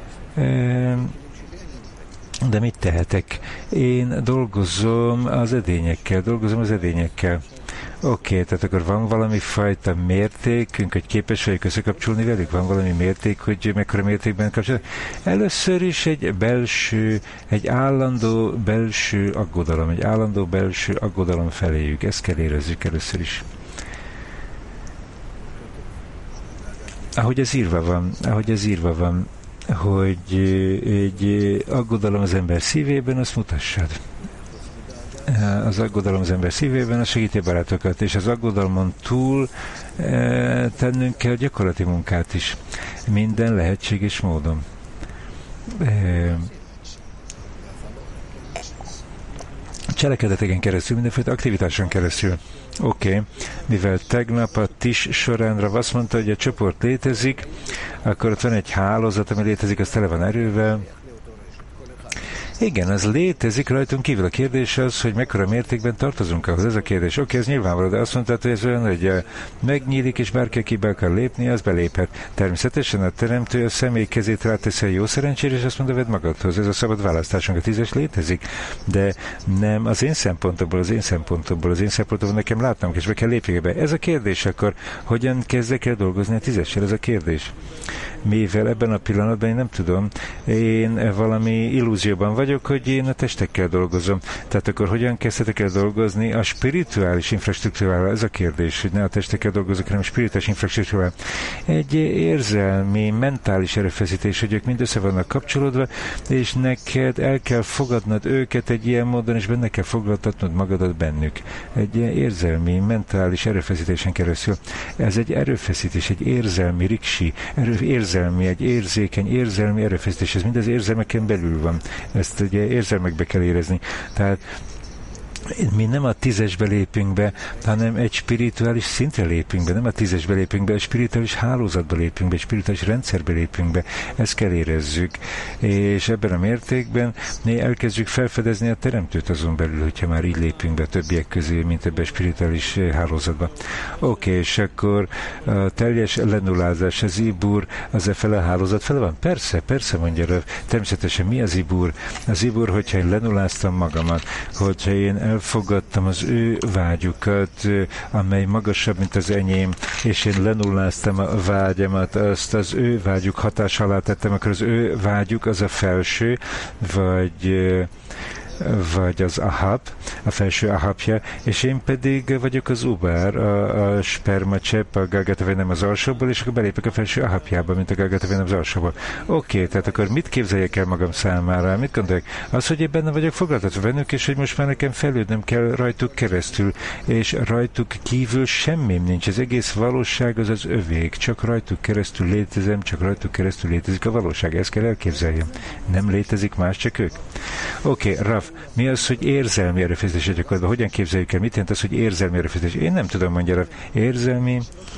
de mit tehetek? Én dolgozom az edényekkel, dolgozom az edényekkel. Oké, okay, tehát akkor van valami fajta mértékünk, hogy képes vagyok összekapcsolni velük? Van valami mérték, hogy mekkora mértékben kapcsolódni? Először is egy belső, egy állandó belső aggodalom, egy állandó belső aggodalom feléjük. Ezt kell érezzük először is. Ahogy ez írva van, ahogy ez írva van, hogy egy aggodalom az ember szívében, azt mutassad. Az aggodalom az ember szívében, az segíti a barátokat, és az aggodalmon túl e, tennünk kell gyakorlati munkát is. Minden lehetséges módon. E, cselekedeteken keresztül, mindenféle aktivitáson keresztül. Oké, okay. Mivel tegnap a Tis során azt mondta, hogy a csoport létezik, akkor ott van egy hálózat, ami létezik, az tele van erővel. Igen, az létezik rajtunk kívül. A kérdés az, hogy mekkora mértékben tartozunk ahhoz. Ez a kérdés. Oké, ez nyilvánvaló, de azt mondtad, hogy ez olyan, hogy megnyílik, és bárki, aki be akar lépni, az beléphet. Természetesen a teremtő a személy kezét ráteszi a jó szerencsére, és azt mondja, vedd magadhoz. Ez a szabad választásunk, a tízes létezik. De nem az én szempontomból, az én szempontomból, az én szempontomból nekem látnom, és be kell lépni be. Ez a kérdés, akkor hogyan kezdek el dolgozni a tízessel? Ez a kérdés. Mivel ebben a pillanatban én nem tudom, én valami illúzióban vagyok, hogy én a testekkel dolgozom. Tehát akkor hogyan kezdhetek el dolgozni a spirituális infrastruktúrával? Ez a kérdés, hogy ne a testekkel dolgozok, hanem a spirituális infrastruktúrával. Egy érzelmi, mentális erőfeszítés, hogy ők mind össze vannak kapcsolódva, és neked el kell fogadnod őket egy ilyen módon, és benne kell foglaltatnod magadat bennük. Egy ilyen érzelmi, mentális erőfeszítésen keresztül. Ez egy erőfeszítés, egy érzelmi riksi, erő, érzelmi, egy érzékeny, érzelmi erőfeszítés. Ez mind az érzelmeken belül van. Ezt ugye érzelmekbe kell érezni. Tehát mi nem a tízesbe lépünk be, hanem egy spirituális szintre lépünk be, nem a tízesbe lépünk be, egy spirituális hálózatba lépünk be, egy spirituális rendszerbe lépünk be. Ezt kell érezzük. És ebben a mértékben mi elkezdjük felfedezni a teremtőt azon belül, hogyha már így lépünk be többiek közé, mint ebben a spirituális hálózatba. Oké, okay, és akkor a teljes lenullázás, az ibur, az e fele a hálózat fele van? Persze, persze, mondja Röv. Természetesen mi az ibur? Az ibur, hogyha én lenulláztam magamat, hogyha én elfogadtam az ő vágyukat, amely magasabb, mint az enyém, és én lenulláztam a vágyamat, azt az ő vágyuk hatás alá tettem, akkor az ő vágyuk az a felső, vagy vagy az ahab, a felső ahabja, és én pedig vagyok az ubár, a, a spermacsepp, a Galgatavénem az alsóból, és akkor belépek a felső ahabjába, mint a Galgatavénem az alsóból. Oké, okay, tehát akkor mit képzeljek el magam számára? Mit gondolok? Az, hogy én benne vagyok foglaltatva bennük, és hogy most már nekem fejlődnem kell rajtuk keresztül, és rajtuk kívül semmim nincs. Az egész valóság az az övék. Csak rajtuk keresztül létezem, csak rajtuk keresztül létezik a valóság. Ezt kell elképzeljem. Nem létezik más, csak ők. Oké, okay, Rav, Rav, mi az, hogy érzelmi erőfeszítés gyakorlatban? Hogyan képzeljük el? Mit jelent az, hogy érzelmi erőfeszítés? Én nem tudom, mondja Rav. Érzelmi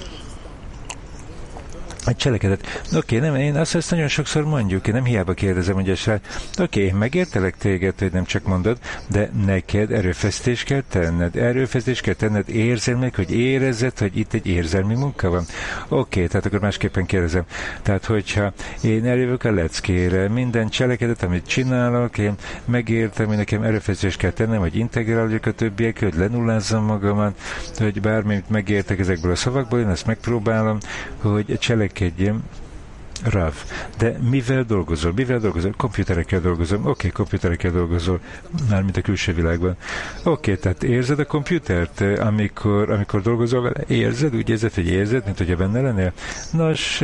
egy cselekedet. Oké, okay, nem, én azt, azt nagyon sokszor mondjuk, én nem hiába kérdezem, hogy esre, oké, okay, én megértelek téged, hogy nem csak mondod, de neked erőfeszítés kell tenned. Erőfeszítés kell tenned érzelmek, hogy érezzed, hogy itt egy érzelmi munka van. Oké, okay, tehát akkor másképpen kérdezem. Tehát, hogyha én eljövök a leckére, minden cselekedet, amit csinálok, én megértem, hogy nekem erőfeszítés kell tennem, hogy integráljuk a többiek, hogy lenullázzam magamat, hogy bármit megértek ezekből a szavakból, én ezt megpróbálom, hogy cselek Rav, de mivel dolgozol? Mivel dolgozol? Komputerekkel dolgozom. Oké, okay, komputerekkel dolgozol, mármint a külső világban. Oké, okay, tehát érzed a komputert, amikor, amikor dolgozol vele? Érzed? Úgy érzed, hogy érzed, mint hogyha benne lennél? Nos,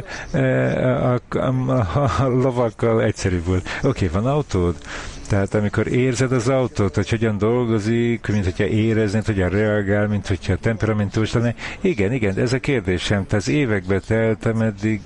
a, a, a, a lovakkal egyszerű volt. Oké, okay, van autód? Tehát amikor érzed az autót, hogy hogyan dolgozik, mint hogyha éreznéd, hogyan reagál, mint hogyha temperamentus lenne. Igen, igen, ez a kérdésem. Tehát az évekbe teltem eddig,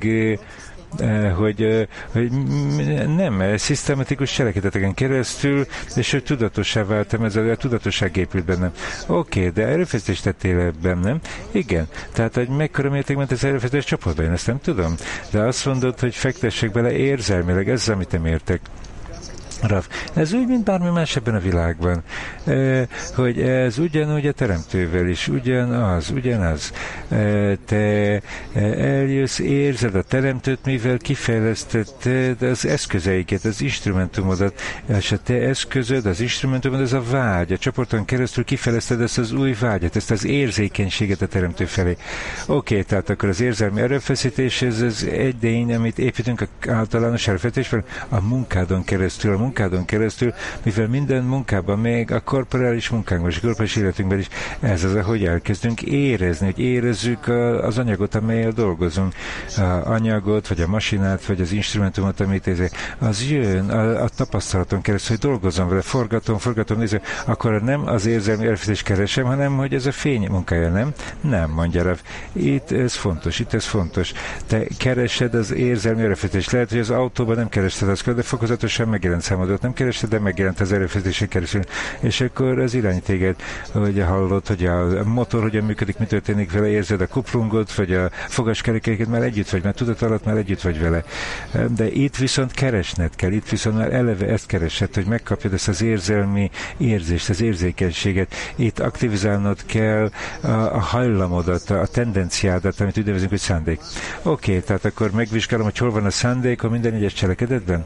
hogy, hogy nem, szisztematikus cselekedeteken keresztül, és hogy tudatossá váltam, ez a tudatosság épült bennem. Oké, okay, de erőfeszítést tettél ebben, nem? Igen. Tehát, hogy mekkora mértékben ez erőfeszítés csoportban, én ezt nem tudom. De azt mondod, hogy fektessek bele érzelmileg, ez az, amit nem értek. Rav. Ez úgy, mint bármi más ebben a világban, e, hogy ez ugyanúgy a teremtővel is, ugyanaz, ugyanaz. E, te eljössz, érzed a teremtőt, mivel kifejlesztetted az eszközeiket, az instrumentumodat, és a te eszközöd, az instrumentumod, ez a vágy. A csoporton keresztül kifejleszted ezt az új vágyat, ezt az érzékenységet a teremtő felé. Oké, okay, tehát akkor az érzelmi erőfeszítés, ez az egyény, amit építünk a általános erőfeszítésben, a munkádon keresztül, a munkádon keresztül, mivel minden munkában, még a korporális munkánkban és a korporális életünkben is ez az, ahogy elkezdünk érezni, hogy érezzük az anyagot, amelyel dolgozunk. A anyagot, vagy a masinát, vagy az instrumentumot, amit ez, az jön a, a tapasztalaton keresztül, hogy dolgozom vele, forgatom, forgatom, nézem, akkor nem az érzelmi erőfeszítést keresem, hanem hogy ez a fény munkája, nem? Nem, mondja Rav. Itt ez fontos, itt ez fontos. Te keresed az érzelmi erőfeszítést. Lehet, hogy az autóban nem kerested azt, de fokozatosan megjelent számodot, nem kerested, de megjelent az erőfeszítések keresztül. És akkor az irány téged, hogy hallod, hogy a motor hogyan működik, mi történik vele, érzed a kuplungot, vagy a fogaskerekeket, már együtt vagy, már tudat alatt már együtt vagy vele. De itt viszont keresned kell, itt viszont már eleve ezt keresed, hogy megkapjad ezt az érzelmi érzést, az érzékenységet. Itt aktivizálnod kell a, a hajlamodat, a tendenciádat, amit úgy nevezünk, hogy szándék. Oké, okay, tehát akkor megvizsgálom, hogy hol van a szándék a minden egyes cselekedetben.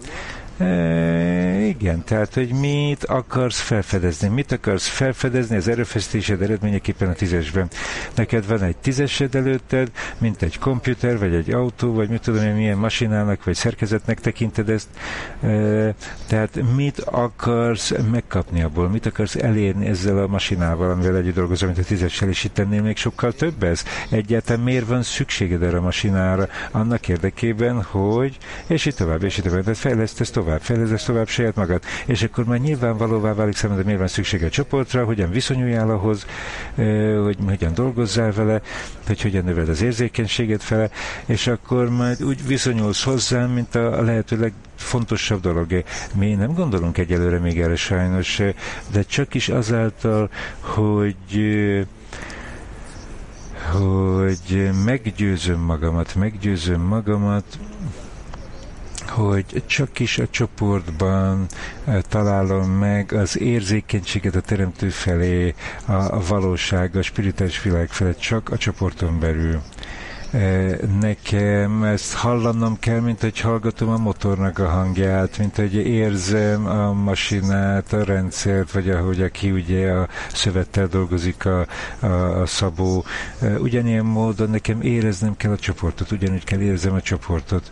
E, igen, tehát, hogy mit akarsz felfedezni, mit akarsz felfedezni az erőfeszítésed eredményeképpen a tízesben. Neked van egy tízesed előtted, mint egy komputer, vagy egy autó, vagy mit tudom én, milyen masinának, vagy szerkezetnek tekinted ezt. E, tehát mit akarsz megkapni abból, mit akarsz elérni ezzel a masinával, amivel együtt dolgozom, mint a tízessel, és itt tennél még sokkal több ez? Egyáltalán miért van szükséged erre a masinára? Annak érdekében, hogy, és itt tovább, és itt tovább, tehát fejlesztesz tovább, fejlesztesz tovább saját magad, és akkor már nyilvánvalóvá válik számomra, miért van szüksége a csoportra, hogyan viszonyuljál ahhoz, hogy hogyan dolgozzál vele, hogy hogyan növeld az érzékenységet fele, és akkor majd úgy viszonyulsz hozzám, mint a lehető legfontosabb dolog. Mi nem gondolunk egyelőre még erre sajnos, de csak is azáltal, hogy hogy meggyőzöm magamat, meggyőzöm magamat, hogy csak is a csoportban találom meg az érzékenységet a teremtő felé, a, a valóság, a spirituális világ felé, csak a csoporton belül. Nekem ezt hallanom kell, mint hogy hallgatom a motornak a hangját, mint hogy érzem a masinát, a rendszert, vagy ahogy aki ugye a szövettel dolgozik a, a, a szabó. Ugyanilyen módon nekem éreznem kell a csoportot, ugyanúgy kell érzem a csoportot.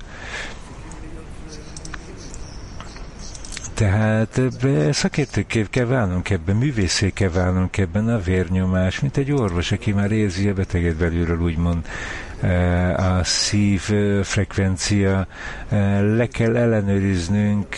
Tehát szakértőkké kell válnunk ebben, művészé kell válnunk ebben, a vérnyomás, mint egy orvos, aki már érzi a beteget belülről, úgymond a szív frekvencia, le kell ellenőriznünk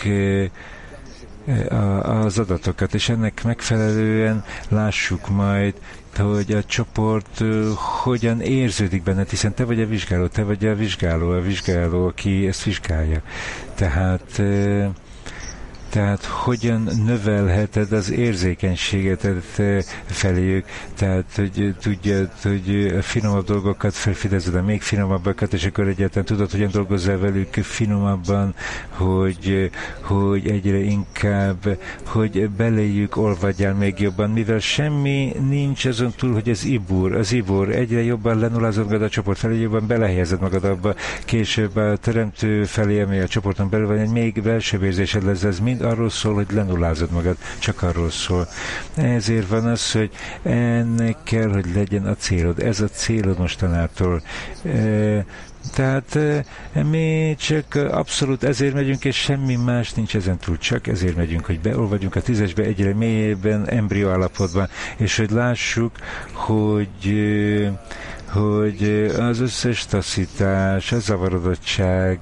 az adatokat, és ennek megfelelően lássuk majd, hogy a csoport uh, hogyan érződik benned, hiszen te vagy a vizsgáló, te vagy a vizsgáló, a vizsgáló, aki ezt vizsgálja. Tehát uh, Tehát hogyan növelheted az érzékenységedet feléjük, tehát hogy tudjad, hogy finomabb dolgokat felfedezed, a még finomabbakat, és akkor egyáltalán tudod, hogyan dolgozzál velük finomabban, hogy, hogy egyre inkább, hogy beléjük olvadjál még jobban, mivel semmi nincs azon túl, hogy ez ibur, az ibur, egyre jobban lenullázod magad a csoport felé, jobban belehelyezed magad abba, később a teremtő felé, ami a csoporton belül van, egy még belsőbb érzésed lesz, ez mind arról szól, hogy lenullázod magad, csak arról szól. Ezért van az, hogy ennek kell, hogy legyen a célod, ez a célod mostanától. E, Tehát mi csak abszolút ezért megyünk, és semmi más nincs ezen túl, csak ezért megyünk, hogy beolvadjunk a tízesbe egyre mélyében, embrió állapotban, és hogy lássuk, hogy hogy az összes taszítás, a zavarodottság,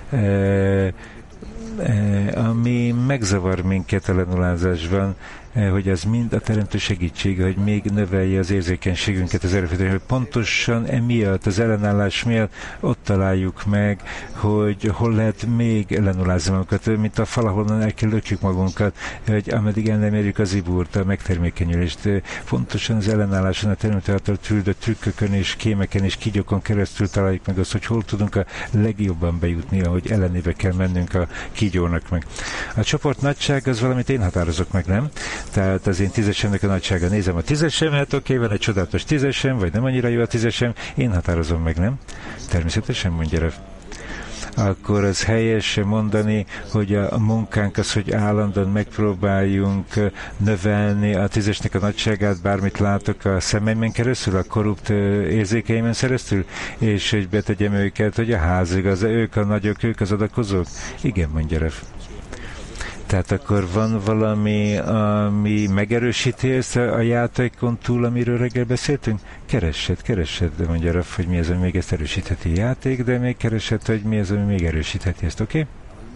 ami megzavar minket a lenullázásban, hogy az mind a teremtő segítsége, hogy még növelje az érzékenységünket, az erőfeszítését, hogy pontosan emiatt, az ellenállás miatt ott találjuk meg, hogy hol lehet még lenullázni magunkat, mint a fal, ahonnan el kell lökjük magunkat, hogy ameddig el nem érjük az ibúrt, a megtermékenyülést. Pontosan az ellenálláson, a teremtő által küldött trükkökön és kémeken és kígyókon keresztül találjuk meg azt, hogy hol tudunk a legjobban bejutni, ahogy ellenébe kell mennünk a kígyónak meg. A csoport nagyság az valamit én határozok meg, nem? Tehát az én tízesemnek a nagysága. Nézem a tízesemet, oké, van egy csodálatos tízesem, vagy nem annyira jó a tízesem, én határozom meg, nem? Természetesen, mondja Rev. Akkor az helyes mondani, hogy a munkánk az, hogy állandóan megpróbáljunk növelni a tízesnek a nagyságát, bármit látok a szemeimen keresztül, a korrupt érzékeimen keresztül, és hogy betegyem őket, hogy a házigaz, ők a nagyok, ők az adakozók. Igen, mondja Rev. Tehát akkor van valami, ami megerősíti ezt a játékon túl, amiről reggel beszéltünk? Keressed, keressed, de mondja Raff, hogy mi az, ami még ezt erősítheti a játék, de még keressed, hogy mi az, ami még erősítheti ezt, oké?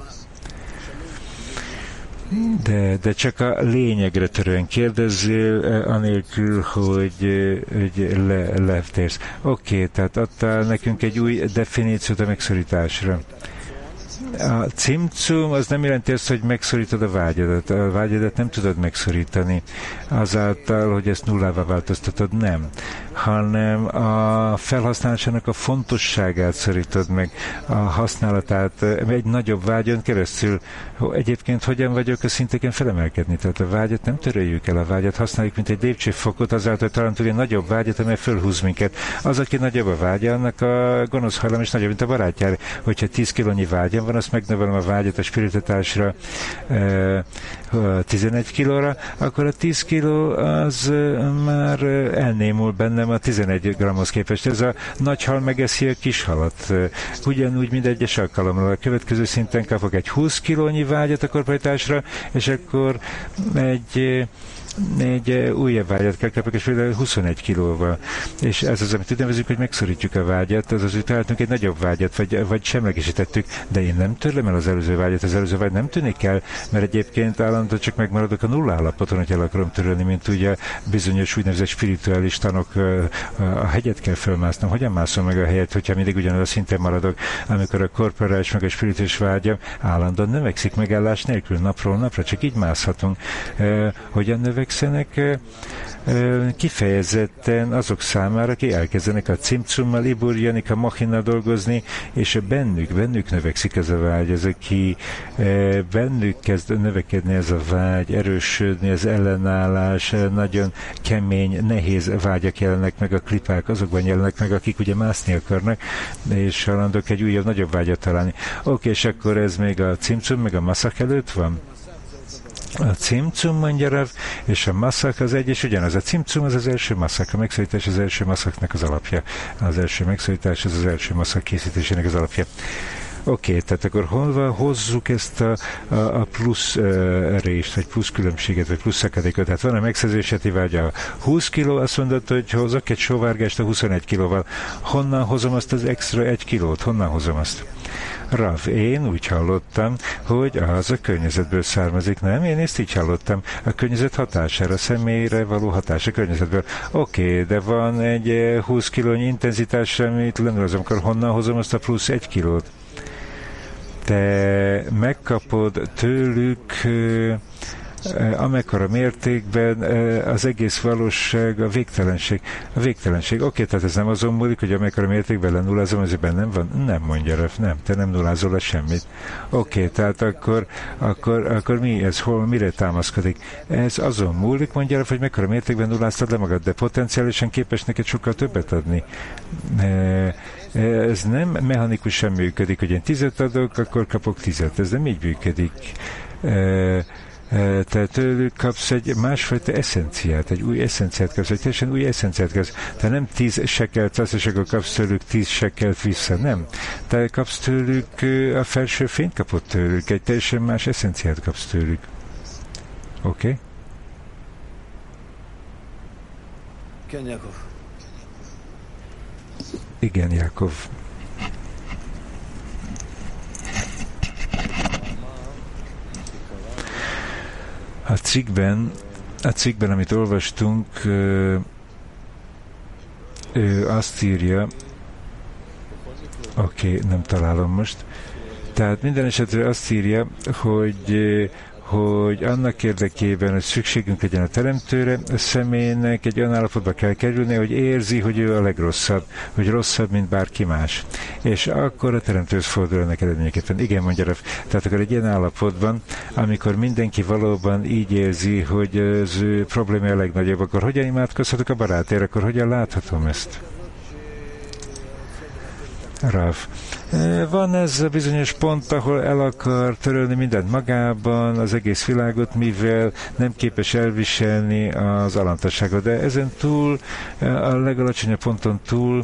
Okay? De, de csak a lényegre törően kérdezzél, anélkül, hogy, hogy le, letérsz. Oké, okay, tehát adtál nekünk egy új definíciót a megszorításra. A cimcum az nem jelenti azt, hogy megszorítod a vágyadat. A vágyadat nem tudod megszorítani azáltal, hogy ezt nullává változtatod, nem. Hanem a felhasználásának a fontosságát szorítod meg, a használatát egy nagyobb vágyon keresztül. Egyébként hogyan vagyok a szinteken felemelkedni? Tehát a vágyat nem töröljük el, a vágyat használjuk, mint egy lépcsőfokot, azáltal találunk egy nagyobb vágyat, amely fölhúz minket. Az, aki nagyobb a vágya, annak a gonosz hajlam is nagyobb, mint a barátjára. Hogyha tíz kilónyi vágyam van, azt megnövelem a vágyat a spiritualitásra e, tizenegy kilóra, akkor a tíz kiló az már elnémul bennem a tizenegy grammhoz képest. Ez a nagy hal megeszi a kis halat. Ugyanúgy, mint egyes alkalommal. A következő szinten kapok egy húsz kilónyi vágyat a korporatásra, és akkor egy egy újabb vágyat kell kapok, és például huszonegy kilóval. És ez az, amit nevezünk, hogy megszorítjuk a vágyat, az az, hogy találtunk egy nagyobb vágyat, vagy, vagy semlegesítettük, de én nem törlem el az előző vágyat, az előző vágy nem tűnik el, mert egyébként állandóan csak megmaradok a nulla állapoton, hogy el akarom törölni, mint ugye bizonyos úgynevezett spirituális tanok, a hegyet kell felmásznom. Hogyan mászom meg a helyet, hogyha mindig ugyanaz a szinten maradok, amikor a korporális meg a spirituális vágyam állandóan növekszik megállás nélkül, napról napra, csak így mászhatunk. Hogyan növekszik? Kifejezetten azok számára, akik elkezdenek a cimcummal, ibur, janika, machinnal dolgozni, és bennük, bennük növekszik ez a vágy, az, aki bennük kezd növekedni ez a vágy, erősödni, az ellenállás, nagyon kemény, nehéz vágyak jelennek meg, a klipák azokban jelennek meg, akik ugye mászni akarnak, és halandok egy újabb, nagyobb vágyat találni. Oké, és akkor ez még a cimcum, meg a maszak előtt van? A cimcum, mondja Rav, és a maszak az egy, és ugyanaz. A cimcum az az első maszak, a megszorítás az első maszaknak az alapja. Az első megszorítás az az első maszak készítésének az alapja. Oké, okay, tehát akkor hol hozzuk ezt a, a, a plusz uh, részt, vagy plusz különbséget, vagy plusz szakadékot. Tehát van a megszerzéseti vágya a húsz kiló, azt mondod, hogy hozok egy sóvárgást a huszonegy kilóval. Honnan hozom azt az extra egy kilót? Honnan hozom azt? Rav, én úgy hallottam, hogy az a környezetből származik, nem? Én ezt így hallottam. A környezet hatására, a személyre való hatás a környezetből. Oké, okay, de van egy húsz kilónyi intenzitás, amit lenullazom, akkor honnan hozom azt a plusz egy kilót? te megkapod tőlük amekkora mértékben az egész valóság a végtelenség. A végtelenség. Oké, tehát ez nem azon múlik, hogy amekkora mértékben lenullázom, ez bennem van? Nem, mondja Raf, nem, te nem nullázol le semmit. Oké, tehát akkor, akkor, akkor mi ez, hol, mire támaszkodik? Ez azon múlik, mondja Raf, hogy mekkora mértékben nulláztad le magad, de potenciálisan képes neked sokkal többet adni. Ez nem mechanikusan működik, hogy én tizet adok, akkor kapok tizet. Ez nem így működik. Te tőlük kapsz egy másfajta eszenciát, egy új eszenciát kapsz, egy teljesen új eszenciát kapsz. Te nem tíz sekelt azt, és akkor kapsz tőlük tíz sekelt vissza, nem. Te kapsz tőlük, a felső fényt kapott tőlük, egy teljesen más eszenciát kapsz tőlük. Oké? Okay? Igen, Jákov. A cikkben, a cikkben, amit olvastunk, ő, ő azt írja, oké, okay, nem találom most, tehát minden esetre azt írja, hogy hogy annak érdekében, hogy szükségünk legyen a teremtőre, a személynek egy olyan állapotba kell kerülni, hogy érzi, hogy ő a legrosszabb, hogy rosszabb, mint bárki más. És akkor a teremtőhöz fordul ennek eredményeképpen. Igen, mondja Raf. Tehát akkor egy ilyen állapotban, amikor mindenki valóban így érzi, hogy az ő probléma a legnagyobb, akkor hogyan imádkozhatok a barátért, akkor hogyan láthatom ezt? Raf. Van ez a bizonyos pont, ahol el akar törölni mindent magában, az egész világot, mivel nem képes elviselni az alantasságot. De ezen túl, a legalacsonyabb ponton túl,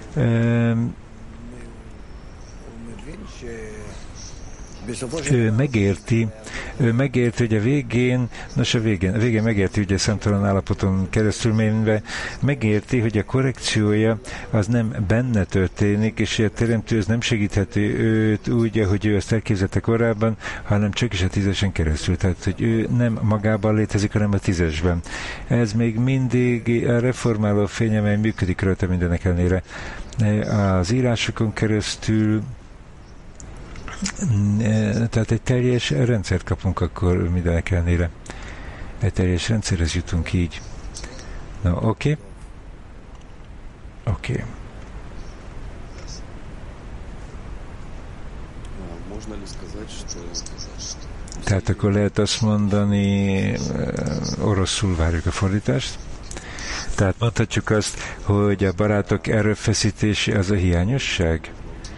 ő megérti, ő megérti, hogy a végén, nos a végén, a végén megérti, ugye szemtelen állapoton keresztül menve, megérti, hogy a korrekciója az nem benne történik, és a teremtő az nem segítheti őt úgy, ahogy ő ezt elképzelte korábban, hanem csak is a tízesen keresztül. Tehát, hogy ő nem magában létezik, hanem a tízesben. Ez még mindig a reformáló fény, amely működik rajta mindenek ellenére. Az írásokon keresztül tehát egy teljes rendszert kapunk akkor mindenek ellenére. Egy teljes rendszerhez jutunk így. Na, oké. Okay. Oké. Okay. Tehát akkor lehet azt mondani, oroszul várjuk a fordítást. Tehát mondhatjuk azt, hogy a barátok erőfeszítése az a hiányosság?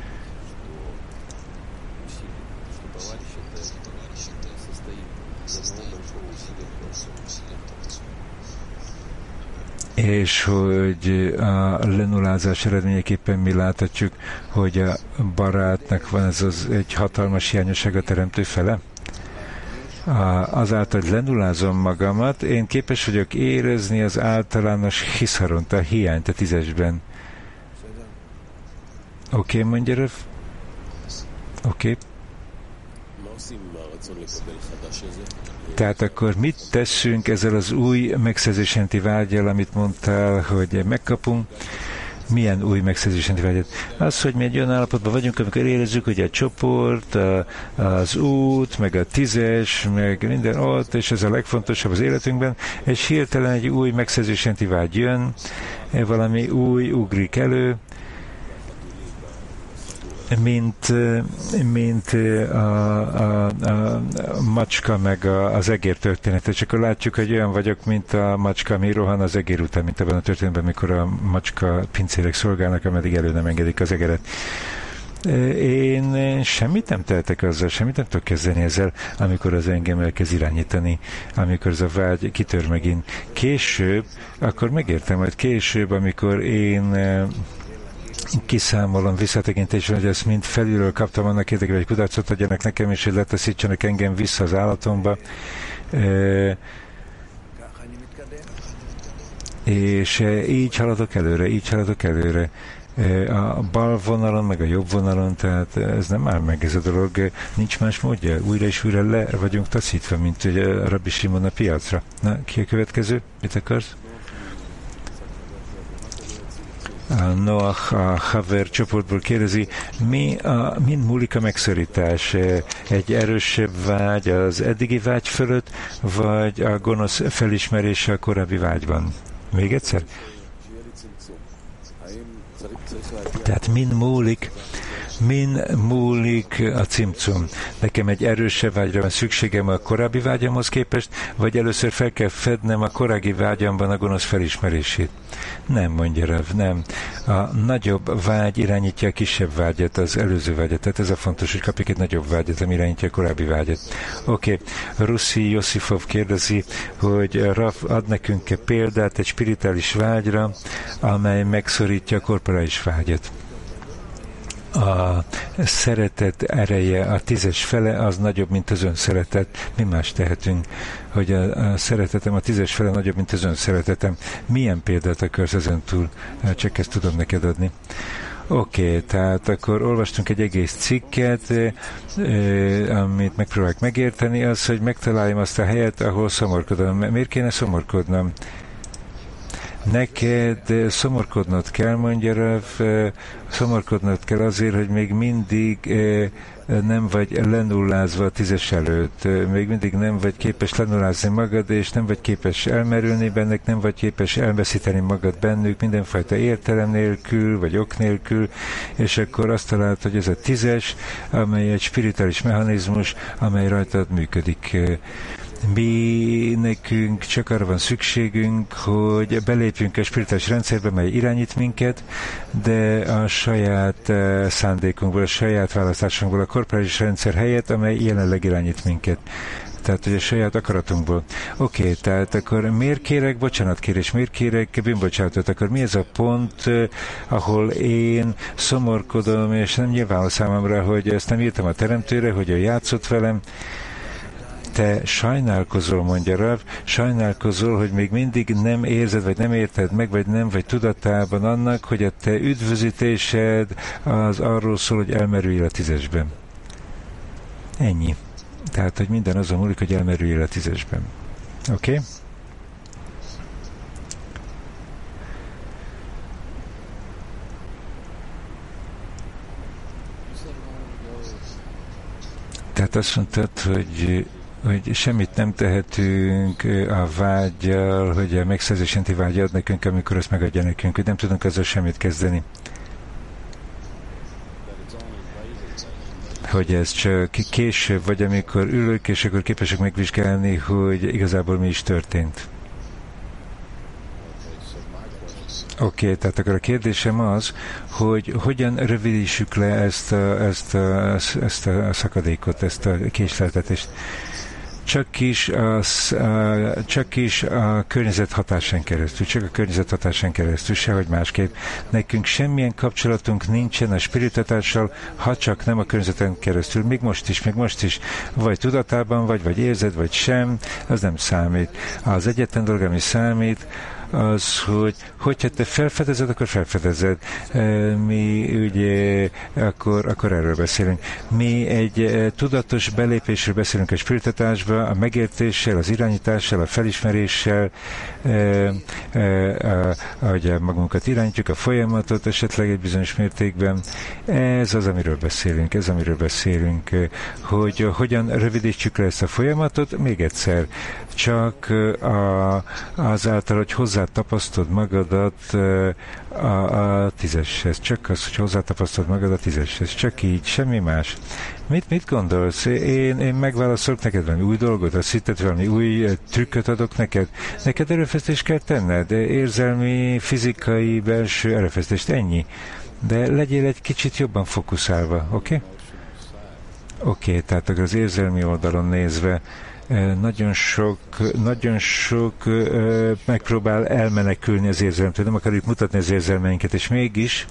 És hogy a lenullázás eredményeképpen mi láthatjuk, hogy a barátnak van ez az egy hatalmas hiányosság a teremtő fele. Azáltal, hogy lenullázom magamat, én képes vagyok érezni az általános hiszaront, a hiányt a tízesben. Oké, okay, mondja Röv? Oké. Okay. Tehát akkor mit teszünk ezzel az új megszerzésenti vágyal, amit mondtál, hogy megkapunk? Milyen új megszerzésenti vágyat? Az, hogy mi egy olyan állapotban vagyunk, amikor érezzük, hogy a csoport, a, az út, meg a tízes, meg minden ott, és ez a legfontosabb az életünkben, és hirtelen egy új megszerzésenti vágy jön, valami új ugrik elő, mint, mint a, a, a macska meg a, az egér története. És akkor látjuk, hogy olyan vagyok, mint a macska, ami rohan az egér után, mint ebben a történetben, mikor a macska pincérek szolgálnak, ameddig elő nem engedik az egeret. Én semmit nem tehetek azzal, semmit nem tudok kezdeni ezzel, amikor az engem elkezd irányítani, amikor ez a vágy kitör megint. Később, akkor megértem, hogy később, amikor én kiszámolom visszatekintésben, hogy ezt mind felülről kaptam annak érdekében, hogy kudarcot adjanak nekem, és hogy letaszítsanak engem vissza az állatomba. E, és így haladok előre, így haladok előre. E, a bal vonalon, meg a jobb vonalon, tehát ez nem áll meg ez a dolog, nincs más módja. Újra és újra le vagyunk taszítva, mint hogy a Rabbi Simon a piacra. Na, ki a következő? Mit akarsz? A Noach a Haver csoportból kérdezi, mi a, mind múlik a megszorítás? Egy erősebb vágy az eddigi vágy fölött, vagy a gonosz felismerése a korábbi vágyban? Még egyszer? Tehát mind múlik, mind múlik a cimcum. Nekem egy erősebb vágyra van szükségem a korábbi vágyamhoz képest, vagy először fel kell fednem a korábbi vágyamban a gonosz felismerését? Nem, mondja Rav, nem. A nagyobb vágy irányítja a kisebb vágyat, az előző vágyat. Tehát ez a fontos, hogy kapjuk egy nagyobb vágyat, ami irányítja a korábbi vágyat. Oké, okay. Russi Josifov kérdezi, hogy Rav ad nekünk példát egy spirituális vágyra, amely megszorítja a korporális vágyat. A szeretet ereje, a tízes fele, az nagyobb, mint az önszeretet. Mi más tehetünk, hogy a, a szeretetem, a tízes fele nagyobb, mint az önszeretetem. Milyen példát akarsz ezen túl? Csak ezt tudom neked adni. Oké, okay, tehát akkor olvastunk egy egész cikket, amit megpróbálok megérteni, az, hogy megtaláljam azt a helyet, ahol szomorkodom. Miért kéne szomorkodnom? Neked szomorkodnod kell, mondja Rav, szomorkodnod kell azért, hogy még mindig nem vagy lenullázva a tízes előtt, még mindig nem vagy képes lenullázni magad, és nem vagy képes elmerülni bennük, nem vagy képes elveszíteni magad bennük mindenfajta értelem nélkül, vagy ok nélkül, és akkor azt találod, hogy ez a tízes, amely egy spirituális mechanizmus, amely rajtad működik. Mi nekünk csak arra van szükségünk, hogy belépjünk a spirituális rendszerbe, mely irányít minket, de a saját szándékunkból, a saját választásunkból, a korporális rendszer helyett, amely jelenleg irányít minket. Tehát, hogy a saját akaratunkból. Oké, okay, tehát akkor miért kérek bocsánatkérés, miért kérek bűnbocsánatot, akkor mi ez a pont, ahol én szomorkodom, és nem nyilvánvaló számomra, hogy ezt nem írtam a teremtőre, hogy ő játszott velem. Te sajnálkozol, mondja Rav, sajnálkozol, hogy még mindig nem érzed, vagy nem érted meg, vagy nem vagy tudatában annak, hogy a te üdvözítésed az arról szól, hogy elmerüljél a tízesben. Ennyi. Tehát, hogy minden azon múlik, hogy elmerüljél a tízesben. Oké? Okay? Tehát azt mondtad, hogy hogy semmit nem tehetünk a vággyal, hogy a megszerzési vágy ad nekünk, amikor azt megadja nekünk, hogy nem tudunk azzal semmit kezdeni. Hogy ez csak később, vagy amikor ülök, és akkor képesek megvizsgálni, hogy igazából mi is történt. Oké, okay, tehát akkor a kérdésem az, hogy hogyan rövidítsük le ezt a, ezt a, ezt a szakadékot, ezt a késleltetést. Csak is, a, csak is a környezet hatásán keresztül, csak a környezet hatásán keresztül, sehogy másképp. Nekünk semmilyen kapcsolatunk nincsen a spiritualitással, ha csak nem a környezeten keresztül. Még most is, még most is, vagy tudatában vagy, vagy érzed, vagy sem, az nem számít. Az egyetlen dolog, ami számít, az, hogy hogyha te felfedezed, akkor felfedezed. Mi ugye, akkor, akkor erről beszélünk. Mi egy tudatos belépésről beszélünk a spiritualitásba, a megértéssel, az irányítással, a felismeréssel, ahogy magunkat irányítjuk, a folyamatot esetleg egy bizonyos mértékben. Ez az, amiről beszélünk, ez amiről beszélünk, hogy hogyan rövidítsük le ezt a folyamatot, még egyszer, csak a, azáltal, hogy hozzá tapasztod magadat a, a tízeshez. Csak az, hogy hozzátapasztod magad a tízeshez. Csak így, semmi más. Mit, mit gondolsz? Én, én megválaszolok neked valami új dolgot, azt hitted, valami új trükköt adok neked. Neked erőfeszítést kell tenned, érzelmi, fizikai, belső erőfeszítést, ennyi. De legyél egy kicsit jobban fókuszálva, oké? Okay? Oké, okay, tehát az érzelmi oldalon nézve nagyon sok, nagyon sok uh, megpróbál elmenekülni az érzelmtől, nem akarjuk mutatni az érzelmeinket, és mégis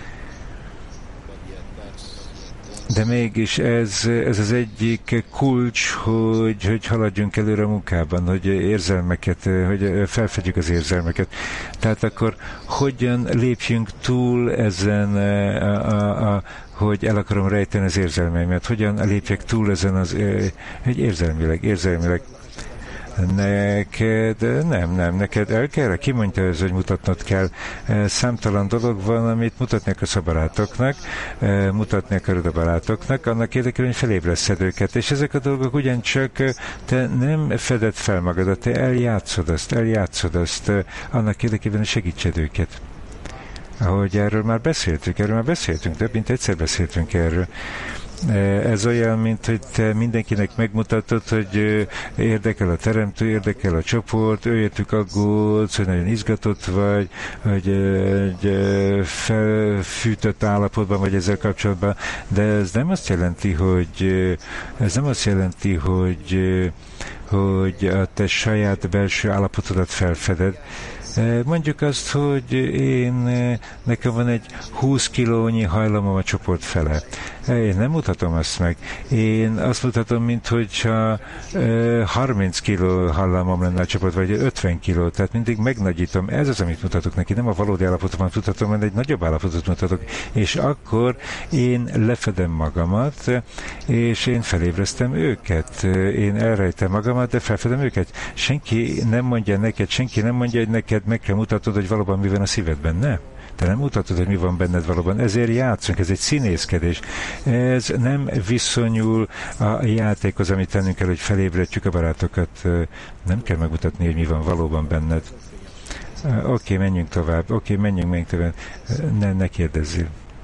de mégis ez, ez az egyik kulcs, hogy, hogy haladjunk előre a munkában, hogy érzelmeket, hogy felfedjük az érzelmeket. Tehát akkor hogyan lépjünk túl ezen a, a, a hogy el akarom rejteni az érzelmeimet, hogyan lépjek túl ezen az, hogy érzelmileg, érzelmileg. Neked nem, nem, neked el kell, ki mondja ez, hogy mutatnod kell. Számtalan dolog van, amit mutatni akarsz a barátoknak, mutatni akarod a barátoknak, annak érdekében, hogy felébreszed őket. És ezek a dolgok ugyancsak te nem feded fel magadat, te eljátszod azt, eljátszod azt, annak érdekében, hogy segítsed őket. Ahogy erről már beszéltünk, erről már beszéltünk, több mint egyszer beszéltünk erről. Ez olyan, mint hogy te mindenkinek megmutatod, hogy érdekel a teremtő, érdekel a csoport, őértük aggódsz, hogy nagyon izgatott vagy, hogy egy felfűtött állapotban vagy ezzel kapcsolatban, de ez nem azt jelenti, hogy ez nem azt jelenti, hogy hogy a te saját belső állapotodat felfeded. Mondjuk azt, hogy én, nekem van egy húsz kilónyi hajlamom a csoport fele. Én nem mutatom azt meg. Én azt mutatom, mint hogyha harminc kiló hajlamom lenne a csoport, vagy ötven kiló. Tehát mindig megnagyítom. Ez az, amit mutatok neki. Nem a valódi állapotomat mutatom, hanem egy nagyobb állapotot mutatok. És akkor én lefedem magamat, és én felébresztem őket. Én elrejtem magamat, de felfedem őket. Senki nem mondja neked, senki nem mondja, hogy neked meg kell mutatod, hogy valóban mi van a szívedben, ne? Te nem mutatod, hogy mi van benned valóban. Ezért játszunk, ez egy színészkedés. Ez nem viszonyul a játékhoz, amit tennünk kell, hogy felébredjük a barátokat. Nem kell megmutatni, hogy mi van valóban benned. Oké, okay, menjünk tovább. Oké, okay, menjünk, menjünk tovább. Ne, ne kérdezzél.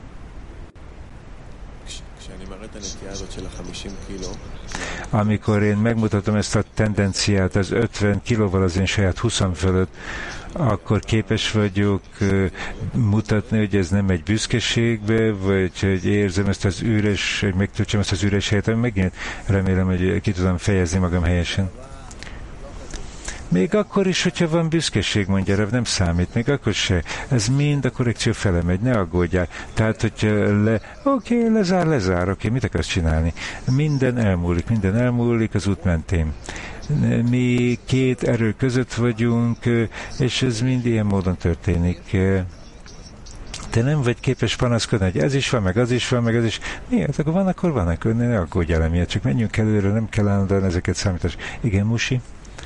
Amikor én megmutatom ezt a tendenciát az ötven kilóval az én saját húszam fölött, akkor képes vagyok uh, mutatni, hogy ez nem egy büszkeségbe, vagy hogy érzem ezt az üres, hogy megtöltsem ezt az üres helyet, ami megint remélem, hogy ki tudom fejezni magam helyesen. Még akkor is, hogyha van büszkeség, mondja Rev, nem számít, még akkor se. Ez mind a korrekció fele megy, ne aggódjál. Tehát, hogyha le, oké, okay, lezár, lezár, oké, okay, mit akarsz csinálni? Minden elmúlik, minden elmúlik az út mentén. Mi két erő között vagyunk, és ez mind ilyen módon történik. Te nem vagy képes panaszkodni, hogy ez is van, meg az is van, meg az is. Miért? Akkor van, akkor van, akkor ne aggódjál emiatt, csak menjünk előre, nem kell állandóan ezeket számítani. Igen, Musi?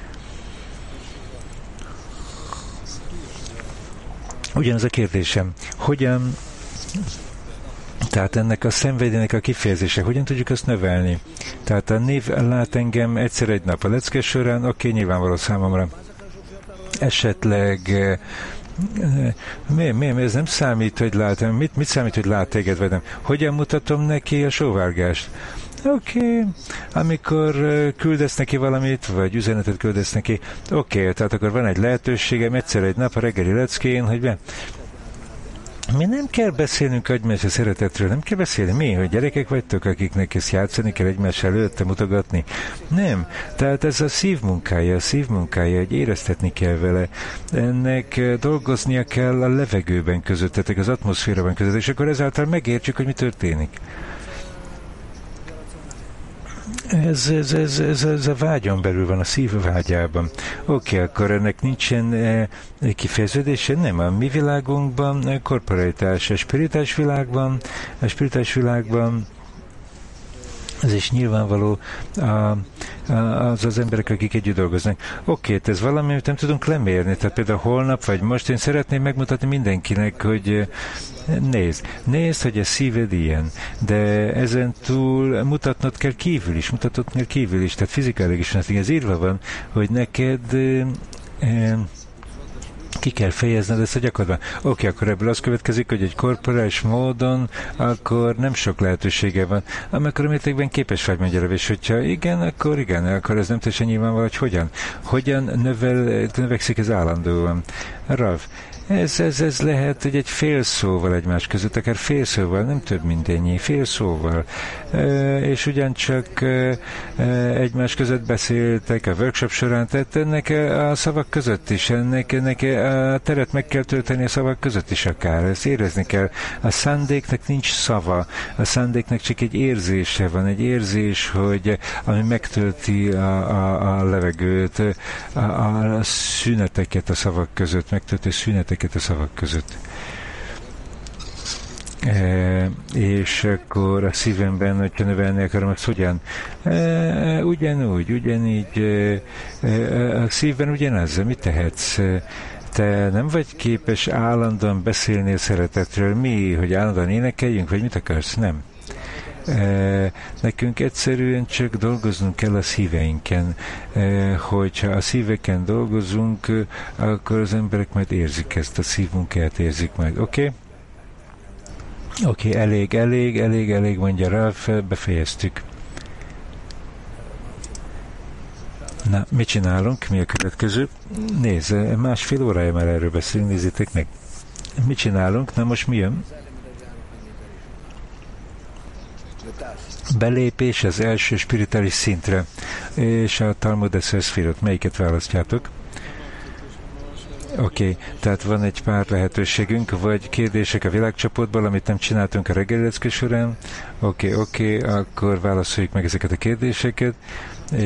Ugyanaz a kérdésem, hogyan, tehát ennek a szenvedélynek a kifejezése, hogyan tudjuk azt növelni? Tehát a név lát engem egyszer egy nap a lecke során, oké, okay, nyilvánvaló számomra. Esetleg, miért, miért, ez nem számít, hogy lát, mit, mit számít, hogy lát téged, vagy nem? Hogyan mutatom neki a sóvárgást? Oké, okay. Amikor uh, küldesz neki valamit, vagy üzenetet küldesz neki, oké, okay, tehát akkor van egy lehetőségem egyszer egy nap a reggeli leckén, hogy be... Mi nem kell beszélnünk egymás a szeretetről, nem kell beszélni. Mi, hogy gyerekek vagytok, akiknek ezt játszani kell egymás előtte mutogatni? Nem. Tehát ez a szívmunkája, a szívmunkája, hogy éreztetni kell vele. Ennek dolgoznia kell a levegőben közöttetek, az atmoszférában között, és akkor ezáltal megértjük, hogy mi történik. Ez, ez, ez, ez, ez a vágyon belül van, a szív vágyában. Oké, okay, akkor ennek nincsen e, kifejeződése? Nem, a mi világunkban korporalitás, a spiritás világban, a spiritás világban ez is nyilvánvaló a, a, az az emberek, akik együtt dolgoznak. Oké, okay, ez valami, amit nem tudunk lemérni. Tehát például holnap vagy most én szeretném megmutatni mindenkinek, hogy nézd, nézd, hogy a szíved ilyen, de ezen túl mutatnod kell kívül is, mutatnod kell kívül is, tehát fizikailag is, ez írva van, hogy neked e, e, ki kell fejezned ezt a gyakorlatban. Oké, okay, akkor ebből az következik, hogy egy korporális módon akkor nem sok lehetősége van. Amikor a mértékben képes vagy magyarul, és hogyha igen, akkor igen, akkor ez nem teljesen nyilvánvaló, hogy hogyan. Hogyan növel, növekszik ez állandóan. Rav, Ez, ez, ez lehet, hogy egy fél szóval egymás között, akár fél szóval, nem több mint ennyi, fél szóval. E, és ugyancsak e, egymás között beszéltek a workshop során, tehát ennek a szavak között is, ennek, ennek a teret meg kell tölteni a szavak között is akár, ezt érezni kell. A szándéknak nincs szava, a szándéknak csak egy érzése van, egy érzés, hogy ami megtölti a, a, a levegőt, a, a szüneteket a szavak között, megtölti a szüneteket a szavak között. E, és akkor a szívemben, hogyha növelni akarom, azt hogyan? E, ugyanúgy, ugyanígy, e, e, a szívben ugyanaz, mit tehetsz? Te nem vagy képes állandóan beszélni a szeretetről. Mi, hogy állandóan énekeljünk, vagy mit akarsz? Nem. E, nekünk egyszerűen csak dolgoznunk kell a szíveinken. E, hogyha a szíveken dolgozunk, akkor az emberek majd érzik ezt, a szívmunkát érzik majd. Oké? Okay? Oké, okay, elég, elég, elég, elég, mondja Ralf, befejeztük. Na, mit csinálunk? Mi a következő? Nézd, másfél órája már erről beszélünk, nézzétek meg. Mit csinálunk? Na most mi jön? Belépés az első spirituális szintre, és a Talmud eszeszférot. Melyiket választjátok? Oké, okay, tehát van egy pár lehetőségünk, vagy kérdések a világcsoportból, amit nem csináltunk a reggeli lecke során. Oké, okay, oké, okay, akkor válaszoljuk meg ezeket a kérdéseket.